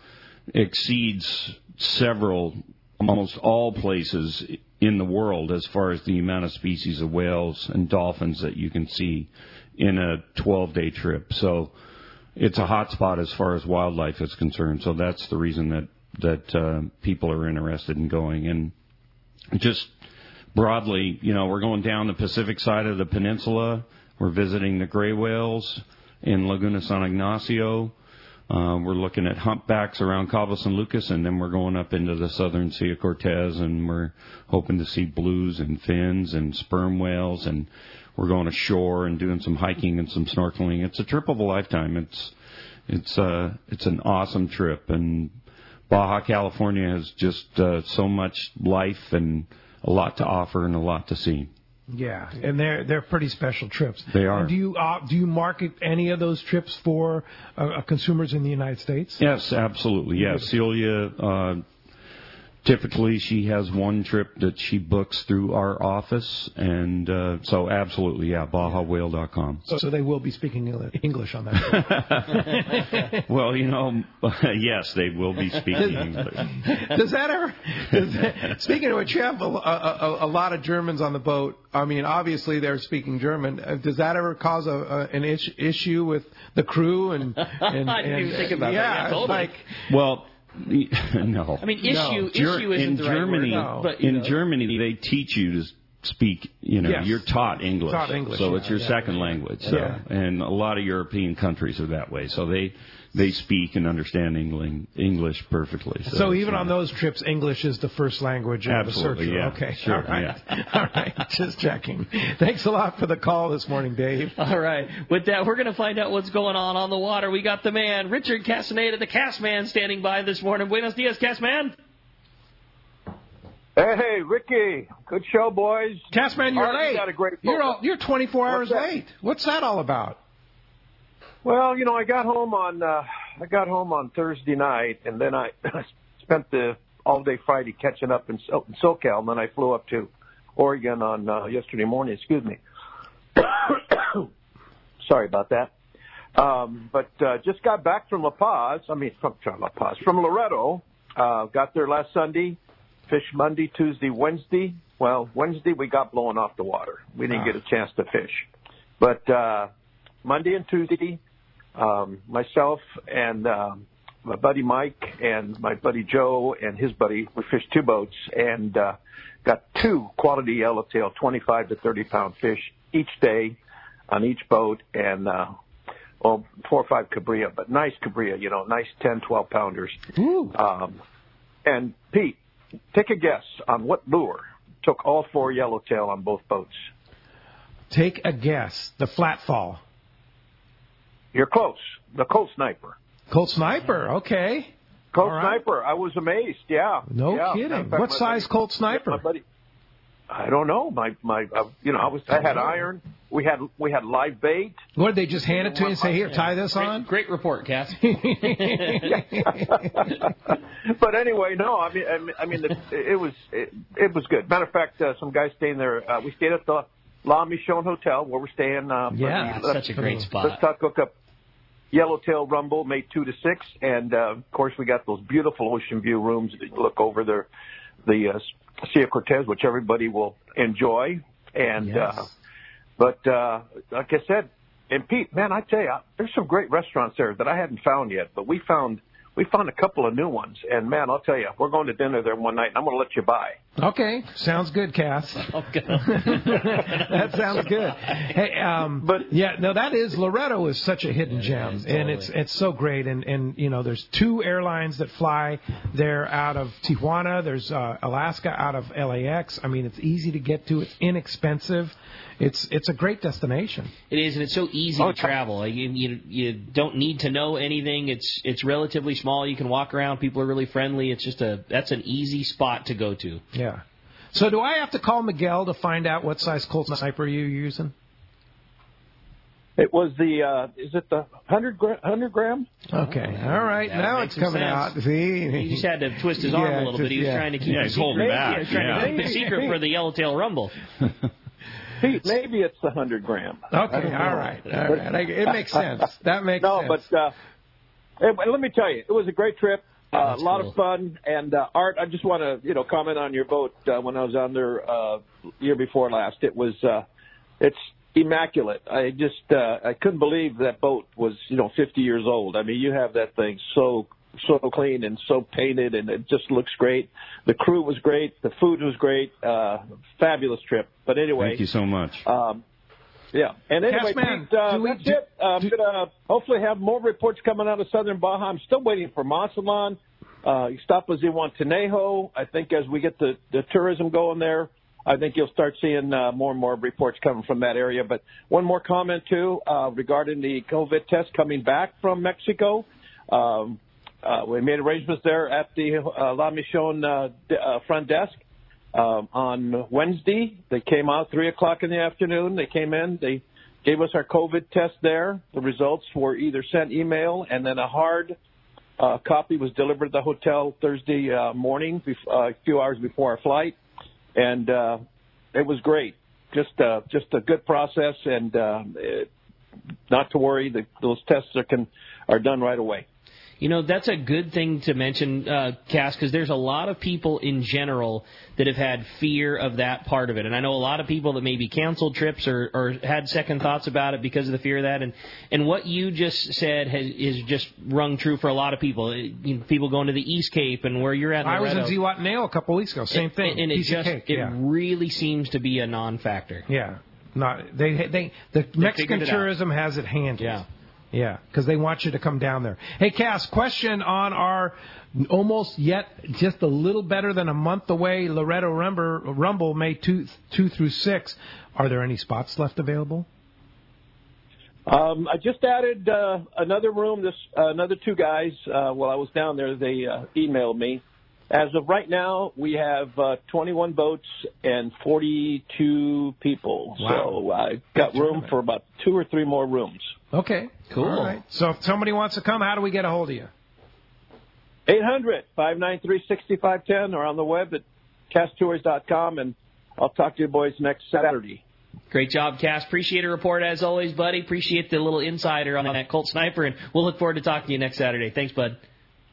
exceeds several, almost all places in the world as far as the amount of species of whales and dolphins that you can see in a twelve-day trip. So it's a hot spot as far as wildlife is concerned. So that's the reason that that uh, people are interested in going. And just broadly, you know, we're going down the Pacific side of the peninsula. We're visiting the gray whales in Laguna San Ignacio. Uh, we're looking at humpbacks around Cabo San Lucas, and then we're going up into the southern Sea of Cortez, and we're hoping to see blues and fins and sperm whales, and we're going ashore and doing some hiking and some snorkeling. It's a trip of a lifetime. It's it's uh, it's an awesome trip, and Baja California has just uh, so much life and a lot to offer and a lot to see. Yeah, and they're they're pretty special trips. They are. And do you uh, do you market any of those trips for uh, consumers in the United States? Yes, absolutely. Yes, Celia. Uh, Typically, she has one trip that she books through our office, and uh, so absolutely, yeah, baja whale dot com. So, so they will be speaking English on that trip. Well, you know, yes, they will be speaking English. Does that ever? Does that, speaking of which, you have a, a, a lot of Germans on the boat. I mean, obviously they're speaking German. Uh, Does that ever cause a, a, an is, issue with the crew? And, and I didn't and, even think about yeah, that. Yeah, totally. Like, well. No. I mean, issue No. issue isn't in the Germany, right word. But, you in know. Germany, they teach you to speak. You know, Yes. you're taught English, Taught English, so yeah, it's your yeah. second language. So, Yeah. and a lot of European countries are that way. So they they speak and understand England, English perfectly. So, So even it's, on uh, those trips, English is the first language of Absolutely, the searcher. yeah. Okay, Sure, all right, yeah. all right. Just checking. Thanks a lot for the call this morning, Dave. All right. With that, we're going to find out what's going on on the water. We got the man, Richard Castaneda, the Cast Man, standing by this morning. Buenos dias, Cast Man. Hey, Ricky. Good show, boys. Castman, you're Art, late. You got a great You're all, you're twenty-four hours What's that? late. What's that all about? Well, you know, I got home on uh, I got home on Thursday night, and then I spent the all day Friday catching up in, Sil- in SoCal, and then I flew up to Oregon on uh, yesterday morning. Excuse me. Sorry about that. Um, but uh, just got back from La Paz. I mean, from from La Paz, from Loretto. Uh, got there last Sunday. Fished Monday, Tuesday, Wednesday. Well, Wednesday we got blown off the water. We didn't Ah. get a chance to fish. But uh, Monday and Tuesday, um, myself and um, my buddy Mike and my buddy Joe and his buddy, we fished two boats and uh, got two quality yellowtail, twenty-five to thirty pound fish each day on each boat, and uh, well, four or five cabrilla, but nice cabrilla, you know, nice ten, twelve pounders. Ooh. Um, and Pete, take a guess on what lure took all four yellowtail on both boats. Take a guess. The flatfall. You're close. The Colt Sniper. Colt Sniper, okay. Colt right. Sniper. I was amazed. Yeah. No yeah. kidding. Fact, what size buddy, Colt Sniper? My buddy, I don't know. My my. Uh, you know, I was. I had iron. We had we had live bait. What did they just hand it to you and say, "Here, tie this great, on"? Great report, Cass. But anyway, no. I mean, I mean, I mean it, it was it, it was good. Matter of fact, uh, some guys staying there. Uh, we stayed at the La Michon Hotel where we're staying. Uh, yeah, the, that's such a great spot. Let's talk hook up. Yellowtail Rumble made two to six, and uh, of course we got those beautiful ocean view rooms that look over the the uh, Sea of Cortez, which everybody will enjoy. And yes. uh, but uh, like I said, and Pete, man, I tell you, there's some great restaurants there that I hadn't found yet, but we found we found a couple of new ones. And man, I'll tell you, we're going to dinner there one night, and I'm going to let you buy. Okay, sounds good, Cass. Okay. That sounds good. Hey, um, but yeah, no, that is Loretto is such a hidden gem, is, totally. and it's it's so great. And and you know, there's two airlines that fly there out of Tijuana. There's uh, Alaska out of L A X. I mean, it's easy to get to. It's inexpensive. It's it's a great destination. It is, and it's so easy to travel. Like, you, you you don't need to know anything. It's it's relatively small. You can walk around. People are really friendly. It's just a that's an easy spot to go to. Yeah. So do I have to call Miguel to find out what size Colt Sniper you're using? It was the uh, is it the hundred gra- hundred gram? Okay, all right. That Now makes it's coming sense. out. See, He just had to twist his arm Yeah, a little just- bit. He was yeah. trying to keep Yeah, a he's secret. holding back, He was trying yeah. to keep a secret for the Yellowtail Rumble. Pete, maybe it's the hundred gram. Okay, all right, all right. I- It makes sense. That makes no, sense. but uh, hey, but let me tell you, it was a great trip. Uh, a lot cool. of fun. And uh, Art, I just want to you know comment on your boat uh, when I was on there uh, year before last. It was uh, it's immaculate. I just uh, I couldn't believe that boat was you know fifty years old. I mean, you have that thing so so clean and so painted, and it just looks great. The crew was great. The food was great. Uh, fabulous trip. But anyway, Thank you so much. Um, yeah. And anyway, Cashman, Pete, uh, do we- that's do- it. Uh, I'm do- going to hopefully have more reports coming out of Southern Baja. I'm still waiting for Mazatlan, uh, Iztapas-Zihuatanejo. I think as we get the, the tourism going there, I think you'll start seeing uh, more and more reports coming from that area. But one more comment, too, uh, regarding the COVID test coming back from Mexico. Um, uh, we made arrangements there at the uh, La Michon uh, d- uh, front desk. Um, on Wednesday, they came out three o'clock in the afternoon. They came in. They gave us our COVID test there. The results were either sent email, and then a hard uh, copy was delivered at the hotel Thursday uh, morning, bef- uh, a few hours before our flight, and uh, it was great. Just uh, just a good process, and uh, it, not to worry. The, those tests are can are done right away. You know, that's a good thing to mention, uh, Cass, because there's a lot of people in general that have had fear of that part of it. And I know a lot of people that maybe canceled trips or, or had second thoughts about it because of the fear of that. And, and what you just said has, is just rung true for a lot of people. You know, people going to the East Cape and where you're at in I was in Loretto. Zihuatanejo a couple weeks ago. Same And- thing. And it Piece of just cake, it yeah. really seems to be a non-factor. Yeah. Not they they the Mexican figured it out. tourism has it handled. Yeah. Yeah, because they want you to come down there. Hey, Cass, question on our almost yet just a little better than a month away Loretto Rumble, Rumble May two, two through six. Are there any spots left available? Um, I just added uh, another room. This uh, another two guys. Uh, while I was down there, they uh, emailed me. As of right now, we have uh, twenty-one boats and forty-two people. Wow. So I got room for about two or three more rooms. Okay, Cool. All right. So if somebody wants to come, how do we get a hold of you? eight hundred, five nine three, six five one zero or on the web at cast tours dot com, and I'll talk to you boys next Saturday. Great job, Cass. Appreciate a report as always, buddy. Appreciate the little insider on that Colt Sniper, and we'll look forward to talking to you next Saturday. Thanks, bud.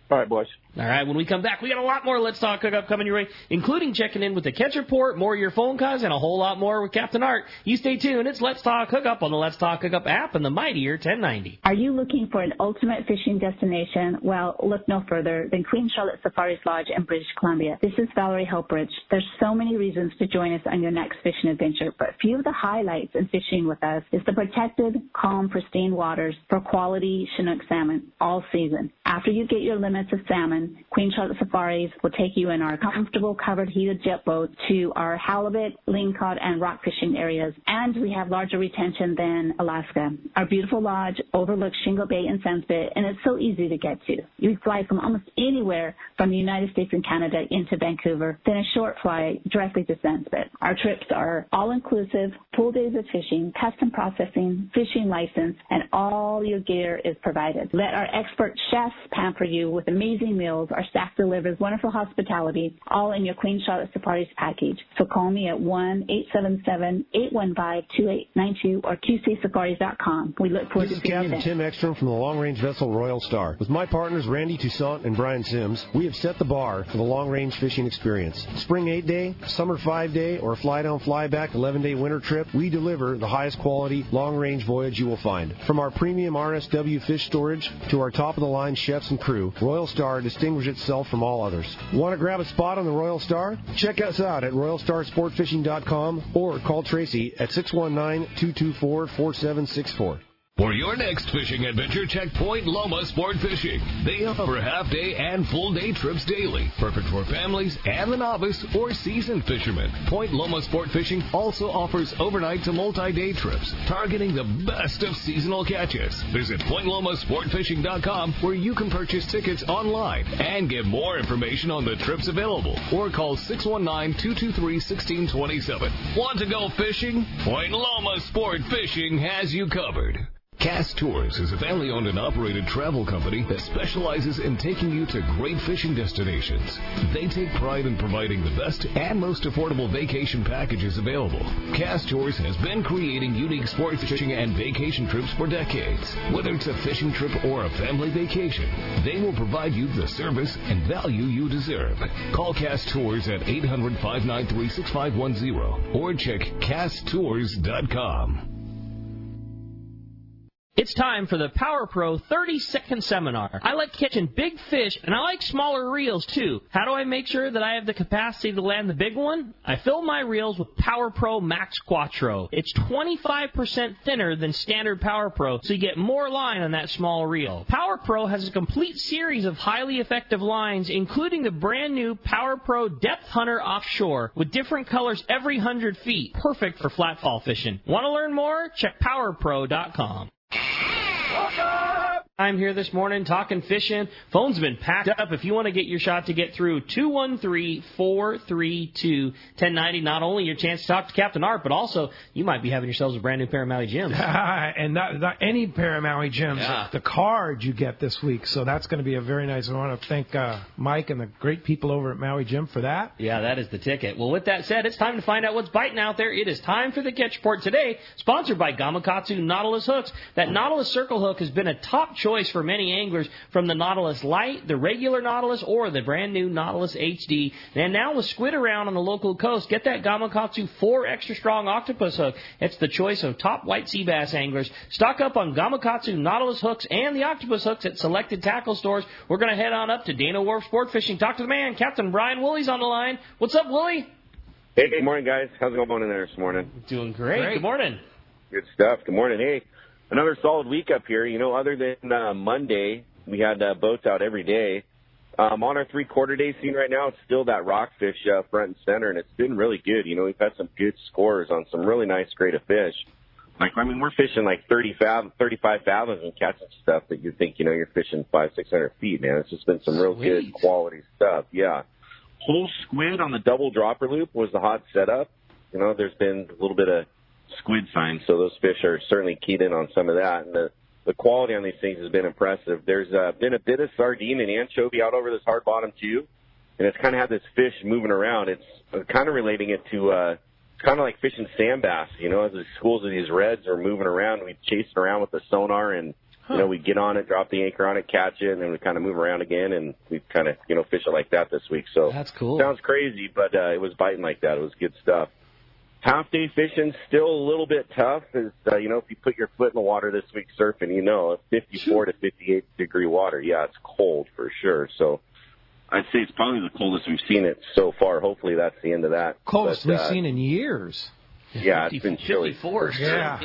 All right, boys. All right, when we come back, we got a lot more Let's Talk Hookup coming your way, including checking in with the Catch Report, more of your phone calls, and a whole lot more with Captain Art. You stay tuned. It's Let's Talk Hookup on the Let's Talk Hookup app and the mightier ten ninety. Are you looking for an ultimate fishing destination? Well, look no further than Queen Charlotte Safaris Lodge in British Columbia. This is Valerie Helpridge. There's so many reasons to join us on your next fishing adventure, but a few of the highlights in fishing with us is the protected, calm, pristine waters for quality Chinook salmon all season. After you get your limits of salmon, Queen Charlotte Safaris will take you in our comfortable covered heated jet boat to our halibut, lingcod, and rock fishing areas, and we have larger retention than Alaska. Our beautiful lodge overlooks Shingle Bay and Sandspit, and it's so easy to get to. You fly from almost anywhere from the United States and Canada into Vancouver, then a short flight directly to Sandspit. Our trips are all-inclusive, full days of fishing, custom processing, fishing license, and all your gear is provided. Let our expert chefs pamper you with amazing meals. Our staff delivers wonderful hospitality, all in your Queen Charlotte Safaris package. So call me at one eight seven seven, eight one five, two eight nine two or Q C safaris dot com. We look forward this to seeing you This is Captain there. Tim Ekstrom from the long-range vessel Royal Star. With my partners Randy Toussaint and Brian Sims, we have set the bar for the long-range fishing experience. Spring eight-day, summer five-day, or fly-down, fly-back eleven-day winter trip, we deliver the highest quality long-range voyage you will find. From our premium R S W fish storage to our top-of-the-line chefs and crew, Royal Star distinguishes itself from all others. Want to grab a spot on the Royal Star? Check us out at royal star sport fishing dot com or call Tracy at six one nine, two two four, four seven six four. For your next fishing adventure, check Point Loma Sport Fishing. They offer half-day and full-day trips daily, perfect for families and the novice or seasoned fishermen. Point Loma Sport Fishing also offers overnight to multi-day trips, targeting the best of seasonal catches. Visit point loma sport fishing dot com, where you can purchase tickets online and get more information on the trips available, or call six one nine, two two three, one six two seven. Want to go fishing? Point Loma Sport Fishing has you covered. Cass Tours is a family-owned and operated travel company that specializes in taking you to great fishing destinations. They take pride in providing the best and most affordable vacation packages available. Cass Tours has been creating unique sports fishing and vacation trips for decades. Whether it's a fishing trip or a family vacation, they will provide you the service and value you deserve. Call Cass Tours at eight hundred, five nine three, six five one zero or check cass tours dot com. It's time for the Power Pro thirty second Seminar. I like catching big fish, and I like smaller reels, too. How do I make sure that I have the capacity to land the big one? I fill my reels with Power Pro Max Quattro. It's twenty-five percent thinner than standard Power Pro, so you get more line on that small reel. Power Pro has a complete series of highly effective lines, including the brand new Power Pro Depth Hunter Offshore, with different colors every one hundred feet. Perfect for flatfall fishing. Want to learn more? Check power pro dot com. I'm here this morning talking fishing. Phone's been packed up. If you want to get your shot to get through, two one three, four three two, one oh nine oh. Not only your chance to talk to Captain Art, but also you might be having yourselves a brand new pair of Maui Gems. And not, not any pair of Maui Gems. Yeah. The card you get this week. So that's going to be a very nice. I want to thank uh, Mike and the great people over at Maui Gem for that. Yeah, that is the ticket. Well, with that said, it's time to find out what's biting out there. It is time for the Catch Report today, sponsored by Gamakatsu Nautilus Hooks. That Nautilus Circle Hook has been a top choice for many anglers, from the Nautilus Light, the regular Nautilus, or the brand new Nautilus H D. And now with squid around on the local coast, get that Gamakatsu four Extra Strong Octopus Hook. It's the choice of top white sea bass anglers. Stock up on Gamakatsu Nautilus Hooks and the Octopus Hooks at selected tackle stores. We're going to head on up to Dana Wharf Sport Fishing. Talk to the man, Captain Brian Woolley's on the line. What's up, Woolley? Hey, good morning, guys. How's it going in there this morning? Doing great. great. Good morning. Good stuff. Good morning. Hey, another solid week up here. You know, other than uh, Monday, we had uh, boats out every day. Um, on our three-quarter day scene right now, it's still that rockfish uh, front and center, and it's been really good. You know, we've had some good scores on some really nice grade of fish. Like, I mean, we're fishing like thirty fathom, thirty-five fathoms and catching stuff that you think, you know, you're fishing five, six hundred feet, man. It's just been some real Sweet. good quality stuff. Yeah. Whole squid on the double dropper loop was the hot setup. You know, there's been a little bit of squid signs, so those fish are certainly keyed in on some of that. And the, the quality on these things has been impressive. There's uh, been a bit of sardine and anchovy out over this hard bottom, too. And it's kind of had this fish moving around. It's uh, kind of relating it to, uh, it's kind of like fishing sand bass, you know, as the schools of these reds are moving around. We chased around with the sonar and Huh. You know, we get on it, drop the anchor on it, catch it, and then we kind of move around again, and we kind of, you know, fish it like that this week. So that's cool. Sounds crazy, but uh, it was biting like that. It was good stuff. Half-day fishing still a little bit tough. Is uh, you know, if you put your foot in the water this week surfing, you know, fifty-four to fifty-eight degree water. Yeah, it's cold for sure. So I'd say it's probably the coldest we've seen it so far. Hopefully that's the end of that. Coldest but, we've uh, seen in years. Yeah, it's been chilly. fifty-four. Yeah.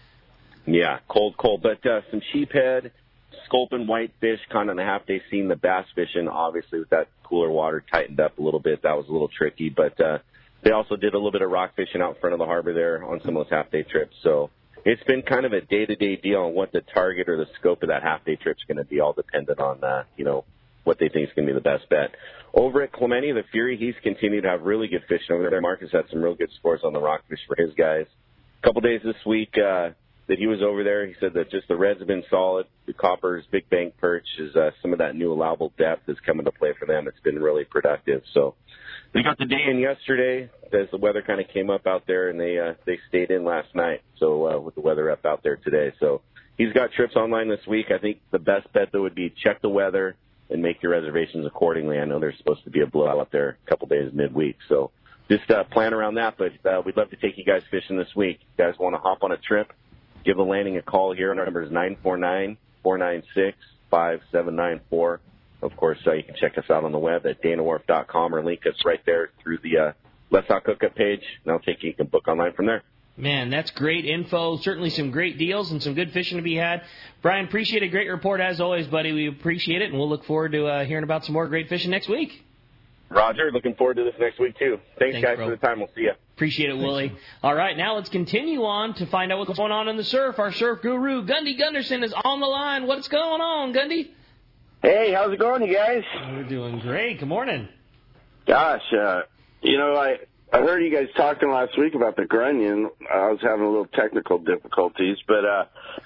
Yeah, cold, cold. But uh, some sheephead, sculpin, whitefish, kind of on the half-day scene. The bass fishing, obviously, with that cooler water, tightened up a little bit. That was a little tricky. But uh, they also did a little bit of rock fishing out in front of the harbor there on some of those half-day trips. So it's been kind of a day-to-day deal on what the target or the scope of that half-day trip is going to be, all dependent on, uh, you know, what they think is going to be the best bet. Over at Clemente, the Fury, he's continued to have really good fishing over there. Marcus had some real good scores on the rockfish for his guys. A couple days this week uh, that he was over there, he said that just the reds have been solid. The coppers, big bank perch, is uh, some of that new allowable depth is coming to play for them. It's been really productive. So they got the day in yesterday as the weather kind of came up out there, and they uh, they stayed in last night. So uh, with the weather up out there today, so he's got trips online this week. I think the best bet though would be check the weather and make your reservations accordingly. I know there's supposed to be a blowout up there a couple days midweek, so just uh, plan around that. But uh, we'd love to take you guys fishing this week. If you guys want to hop on a trip, give the landing a call here. Our number is nine four nine, four nine six, five seven nine four. Of course, uh, you can check us out on the web at dana wharf dot com or link us right there through the uh, Let's Talk Hookup page, and I'll take you. You can book online from there. Man, that's great info. Certainly some great deals and some good fishing to be had. Brian, appreciate a great report as always, buddy. We appreciate it, and we'll look forward to uh, hearing about some more great fishing next week. Roger, looking forward to this next week, too. Thanks, Thanks guys, bro. for the time. We'll see you. Appreciate it, Willie. All right, now let's continue on to find out what's going on in the surf. Our surf guru, Gundy Gunderson, is on the line. What's going on, Gundy? Hey, how's it going, you guys? We're doing great. Good morning. Gosh, uh, you know, I... I heard you guys talking last week about the grunion. I was having a little technical difficulties, but uh,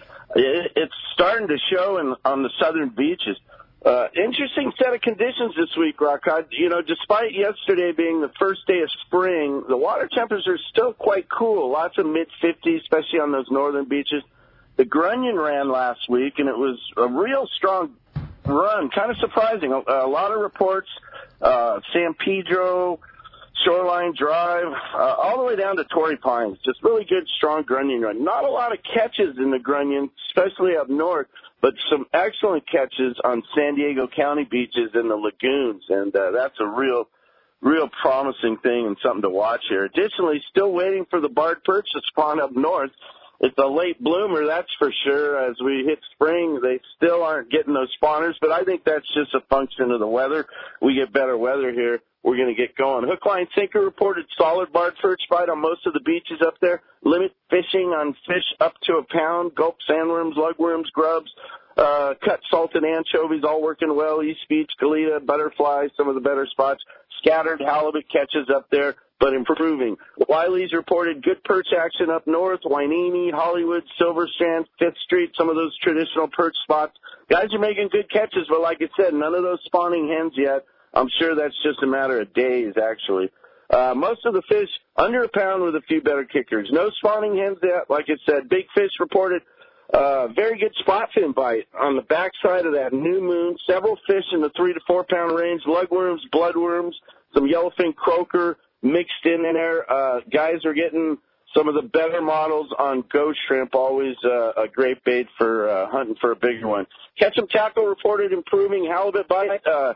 it, it's starting to show in, on the southern beaches. Uh, interesting set of conditions this week, Rockcod. You know, despite yesterday being the first day of spring, the water temperatures are still quite cool. Lots of mid fifties, especially on those northern beaches. The grunion ran last week, and it was a real strong run. Kind of surprising. A, a lot of reports. Uh, San Pedro, Shoreline Drive, uh, all the way down to Torrey Pines. Just really good, strong grunion run. Not a lot of catches in the grunion, especially up north, but some excellent catches on San Diego County beaches and the lagoons, and uh, that's a real, real promising thing and something to watch here. Additionally, still waiting for the barred perch to spawn up north. It's a late bloomer, that's for sure. As we hit spring, they still aren't getting those spawners, but I think that's just a function of the weather. We get better weather here, we're going to get going. Hook, line, sinker reported solid barred perch bite on most of the beaches up there. Limit fishing on fish up to a pound. Gulp sandworms, lugworms, grubs, uh, cut salted anchovies, all working well. East Beach, Goleta, butterflies, some of the better spots. Scattered halibut catches up there, but improving. Wiley's reported good perch action up north. Hueneme, Hollywood, Silver Strand, Fifth Street, some of those traditional perch spots. Guys are making good catches, but like I said, none of those spawning hens yet. I'm sure that's just a matter of days, actually. Uh, most of the fish under a pound with a few better kickers. No spawning hens yet. Like I said, big fish reported uh, very good spot fin bite on the backside of that new moon. Several fish in the three to four pound range. Lugworms, bloodworms, some yellowfin croaker mixed in there. Uh, guys are getting some of the better models on ghost shrimp, always uh, a great bait for uh, hunting for a bigger one. Ketchum tackle reported improving halibut bite. Uh,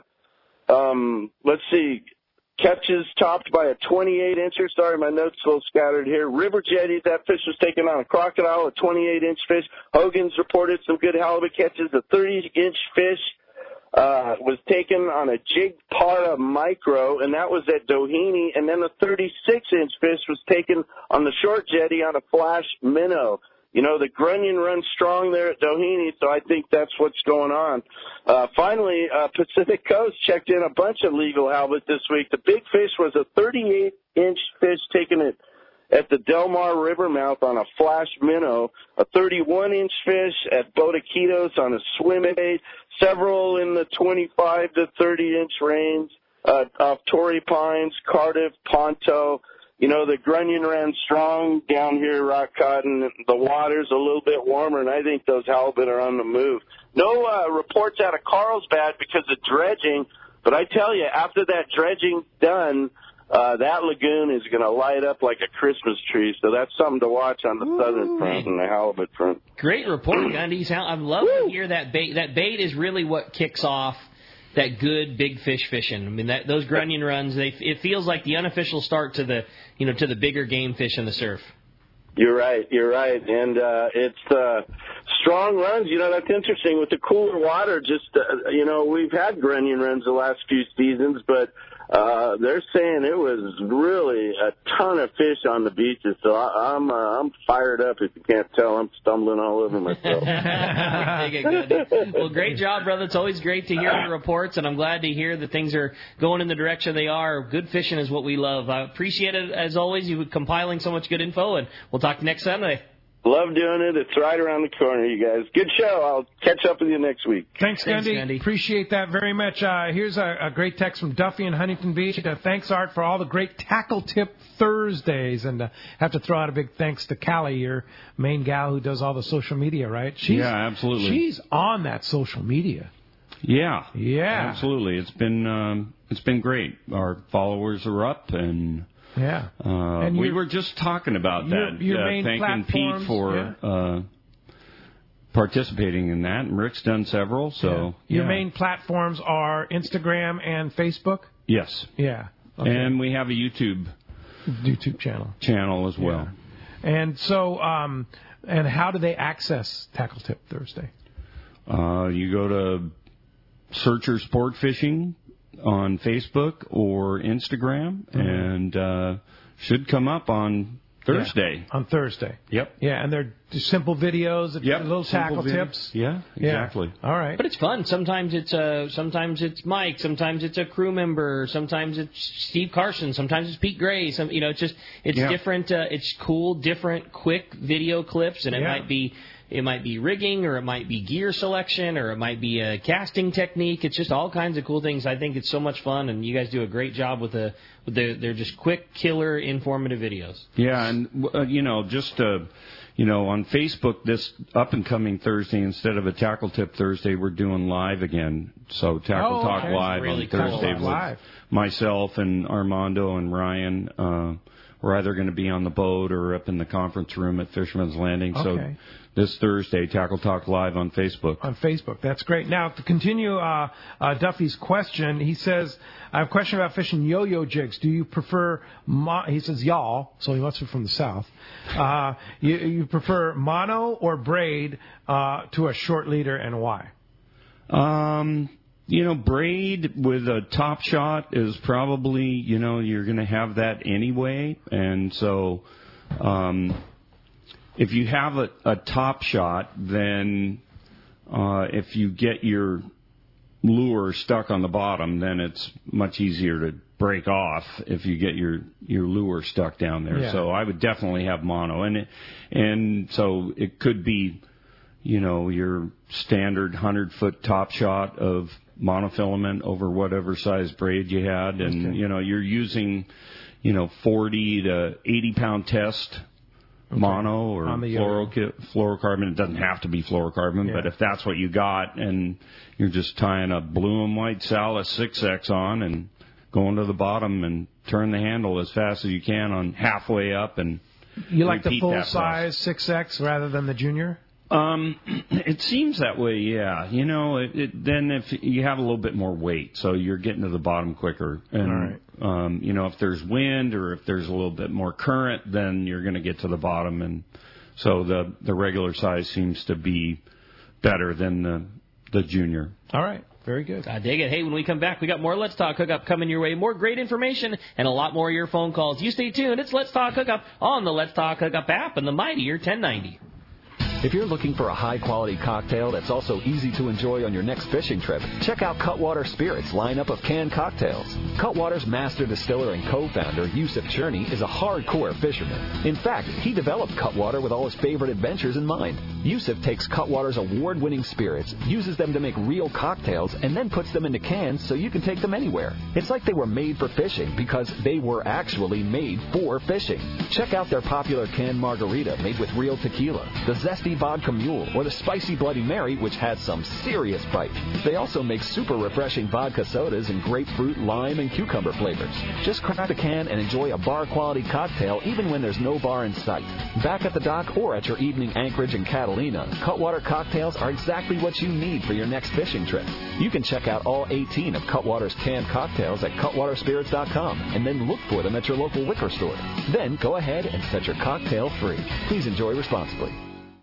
Um, let's see, catches topped by a twenty-eight incher. Sorry, my notes a little scattered here. River jetty, that fish was taken on a crocodile, a twenty-eight inch fish. Hogan's reported some good halibut catches. A thirty inch fish uh, was taken on a jig para micro, and that was at Doheny. And then a thirty-six inch fish was taken on the short jetty on a flash minnow. You know, the grunion runs strong there at Doheny, so I think that's what's going on. Uh, finally, uh, Pacific Coast checked in a bunch of legal halibut this week. The big fish was a thirty-eight inch fish taken at, at the Del Mar River mouth on a flash minnow, a thirty-one inch fish at Botaquitos on a swim bait, several in the twenty-five to thirty inch range uh, off Torrey Pines, Cardiff, Ponto. you know, the grunion ran strong down here at Rock Cotton. The water's a little bit warmer, and I think those halibut are on the move. No uh, reports out of Carlsbad because of dredging, but I tell you, after that dredging's done, uh, that lagoon is going to light up like a Christmas tree. So that's something to watch on the Ooh. southern front and the halibut front. Great report, Gundy. I love Woo. to hear that bait. That bait is really what kicks off that good big fish fishing. I mean, that those grunion runs, they it feels like the unofficial start to the you know to the bigger game fish in the surf. You're right. You're right, and uh, it's uh, strong runs. You know, that's interesting with the cooler water. Just uh, you know, we've had grunion runs the last few seasons, but uh, they're saying it was really a ton of fish on the beaches. So I, I'm uh, I'm fired up. If you can't tell, I'm stumbling all over myself. Well, great job, brother. It's always great to hear the reports, and I'm glad to hear that things are going in the direction they are. Good fishing is what we love. I appreciate it, as always, you compiling so much good info, and we'll talk next Sunday. Love doing it. It's right around the corner, you guys. Good show. I'll catch up with you next week. Thanks, Gundy. Thanks, Gundy. Appreciate that very much. Uh, here's a, a great text from Duffy in Huntington Beach. Uh, thanks, Art, for all the great Tackle Tip Thursdays. And uh, have to throw out a big thanks to Callie, your main gal who does all the social media, right? She's, yeah, absolutely. She's on that social media. Yeah. Yeah. Absolutely. It's been um, it's been great. Our followers are up, and yeah, uh, and we were just talking about your, that. Your uh, main thanking Pete for yeah. uh, participating in that, and Rick's done several. So yeah. your yeah. main platforms are Instagram and Facebook. Yes. Yeah. Okay. And we have a YouTube YouTube channel channel as well. Yeah. And so, um, and how do they access Tackle Tip Thursday? Uh, you go to Searcher Sport Fishing on Facebook or Instagram, mm-hmm. and uh, should come up on Thursday. Yeah, on Thursday. Yep. Yeah, and they're just simple videos, yep. little tackle simple tips. Yeah, exactly. Yeah. All right. But it's fun. Sometimes it's uh, sometimes it's Mike. Sometimes it's a crew member. Sometimes it's Steve Carson. Sometimes it's Pete Gray. Some, you know, it's just it's yeah. different. Uh, it's cool, different, quick video clips, and it yeah. might be. It might be rigging, or it might be gear selection, or it might be a casting technique. It's just all kinds of cool things. I think it's so much fun, and you guys do a great job with the. With the they're just quick, killer, informative videos. Yeah, and uh, you know, just uh, you know, on Facebook this up and coming Thursday, instead of a Tackle Tip Thursday, we're doing live again. So Tackle oh, Talk okay. live really on cool. Thursday with live. myself and Armando and Ryan. Uh, we're either going to be on the boat or up in the conference room at Fisherman's Landing. Okay. So this Thursday, Tackle Talk Live on Facebook. On Facebook. That's great. Now, to continue uh, uh, Duffy's question, he says, I have a question about fishing yo-yo jigs. Do you prefer, mo- he says y'all, so he must be from the South. Uh, you, you prefer mono or braid uh, to a short leader, and why? Um... You know, braid with a top shot is probably, you know, you're going to have that anyway. And so um, if you have a, a top shot, then uh, if you get your lure stuck on the bottom, then it's much easier to break off if you get your, your lure stuck down there. Yeah. So I would definitely have mono. And, it, and so it could be, you know, your standard one hundred foot top shot of monofilament over whatever size braid you had, and okay. you know you're using, you know, forty to eighty pound test okay. mono or fluoro- fluorocarbon. It doesn't have to be fluorocarbon, yeah. but if that's what you got, and you're just tying a blue and white Salis six X on and going to the bottom and turn the handle as fast as you can on halfway up, and you like the full size process. six X rather than the junior? Um, it seems that way, yeah. You know, it, it, then if you have a little bit more weight, so you're getting to the bottom quicker. And, all right. um, you know, if there's wind or if there's a little bit more current, then you're going to get to the bottom. And so the, the regular size seems to be better than the, the junior. All right. Very good. I dig it. Hey, when we come back, we got more Let's Talk Hookup coming your way. More great information and a lot more of your phone calls. You stay tuned. It's Let's Talk Hookup on the Let's Talk Hookup app and the mightier ten ninety. If you're looking for a high-quality cocktail that's also easy to enjoy on your next fishing trip, check out Cutwater Spirits' lineup of canned cocktails. Cutwater's master distiller and co-founder, Yusuf Cherney, is a hardcore fisherman. In fact, he developed Cutwater with all his favorite adventures in mind. Yusuf takes Cutwater's award-winning spirits, uses them to make real cocktails, and then puts them into cans so you can take them anywhere. It's like they were made for fishing because they were actually made for fishing. Check out their popular canned margarita made with real tequila, the zesty vodka mule, or the spicy Bloody Mary, which has some serious bite. They also make super refreshing vodka sodas in grapefruit, lime, and cucumber flavors. Just crack a can and enjoy a bar-quality cocktail even when there's no bar in sight. Back at the dock or at your evening anchorage in Catalina, Cutwater cocktails are exactly what you need for your next fishing trip. You can check out all eighteen of Cutwater's canned cocktails at cutwater spirits dot com and then look for them at your local liquor store. Then go ahead and set your cocktail free. Please enjoy responsibly.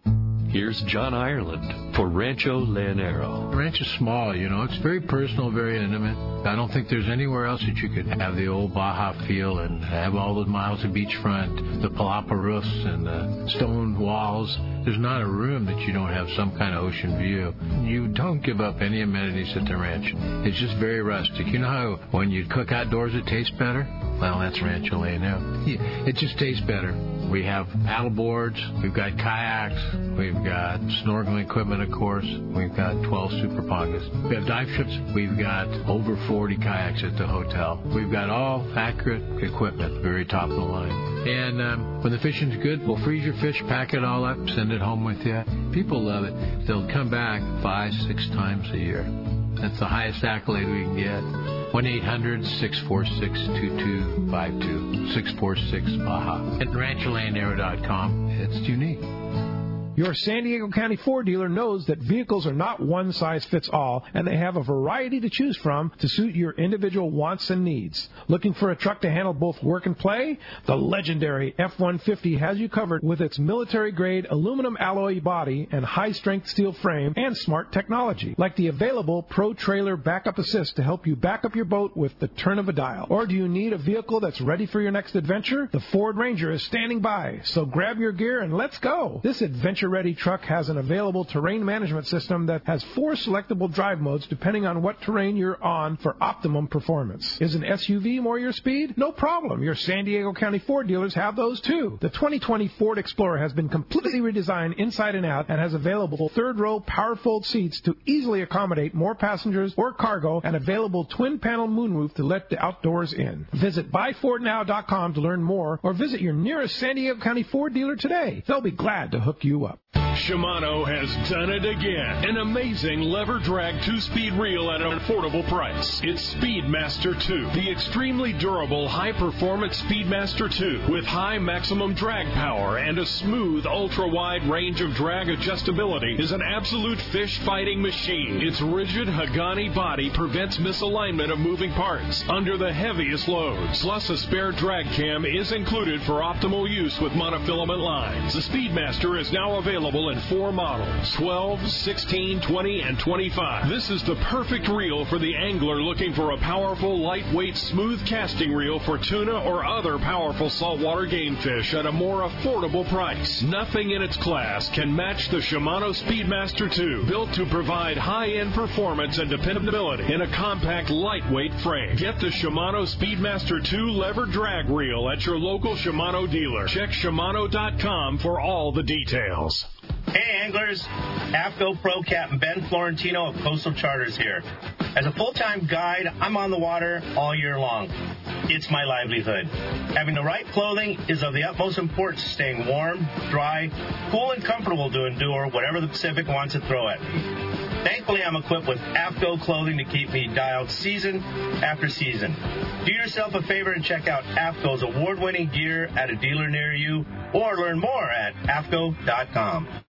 Here's John Ireland for Rancho Leonero. The ranch is small, you know. It's very personal, very intimate. I don't think there's anywhere else that you could have the old Baja feel and have all those miles of beachfront, the palapa roofs and the stone walls. There's not a room that you don't have some kind of ocean view. You don't give up any amenities at the ranch. It's just very rustic. You know how when you cook outdoors it tastes better? Well, that's Rancho Leonero. It just tastes better. We have paddle boards, we've got kayaks, we've got snorkeling equipment, of course. We've got twelve Super Pongas. We have dive trips. We've got over forty kayaks at the hotel. We've got all accurate equipment, very top of the line. And um, when the fishing's good, we'll freeze your fish, pack it all up, send it home with you. People love it. They'll come back five, six times a year. That's the highest accolade we can get. one eight hundred six four six two two five two, six four six Baja. At rancho leonero dot com, it's unique. Your San Diego County Ford dealer knows that vehicles are not one size fits all, and they have a variety to choose from to suit your individual wants and needs. Looking for a truck to handle both work and play? The legendary F one fifty has you covered with its military-grade aluminum alloy body and high-strength steel frame and smart technology, like the available Pro Trailer Backup Assist to help you back up your boat with the turn of a dial. Or do you need a vehicle that's ready for your next adventure? The Ford Ranger is standing by, so grab your gear and let's go. This adventure ready truck has an available terrain management system that has four selectable drive modes depending on what terrain you're on for optimum performance. Is an S U V more your speed? No problem. Your San Diego County Ford dealers have those too. The twenty twenty Ford Explorer has been completely redesigned inside and out and has available third row power fold seats to easily accommodate more passengers or cargo and available twin panel moonroof to let the outdoors in. Visit buy ford now dot com to learn more or visit your nearest San Diego County Ford dealer today. They'll be glad to hook you up. Shimano has done it again. An amazing lever drag two-speed reel at an affordable price. It's Speedmaster two, the extremely durable, high-performance Speedmaster two with high maximum drag power and a smooth, ultra-wide range of drag adjustability is an absolute fish-fighting machine. Its rigid Hagani body prevents misalignment of moving parts under the heaviest loads. Plus, a spare drag cam is included for optimal use with monofilament lines. The Speedmaster is now available in four models, twelve, sixteen, twenty, and twenty-five. This is the perfect reel for the angler looking for a powerful, lightweight, smooth casting reel for tuna or other powerful saltwater game fish at a more affordable price. Nothing in its class can match the Shimano Speedmaster two, built to provide high-end performance and dependability in a compact, lightweight frame. Get the Shimano Speedmaster two lever drag reel at your local Shimano dealer. Check Shimano dot com for all the details. Hey anglers, AFCO Pro Captain Ben Florentino of Coastal Charters here. As a full-time guide, I'm on the water all year long. It's my livelihood. Having the right clothing is of the utmost importance to staying warm, dry, cool, and comfortable to endure whatever the Pacific wants to throw at me. Thankfully, I'm equipped with AFCO clothing to keep me dialed season after season. Do yourself a favor and check out AFCO's award-winning gear at a dealer near you, or learn more at A F C O dot com.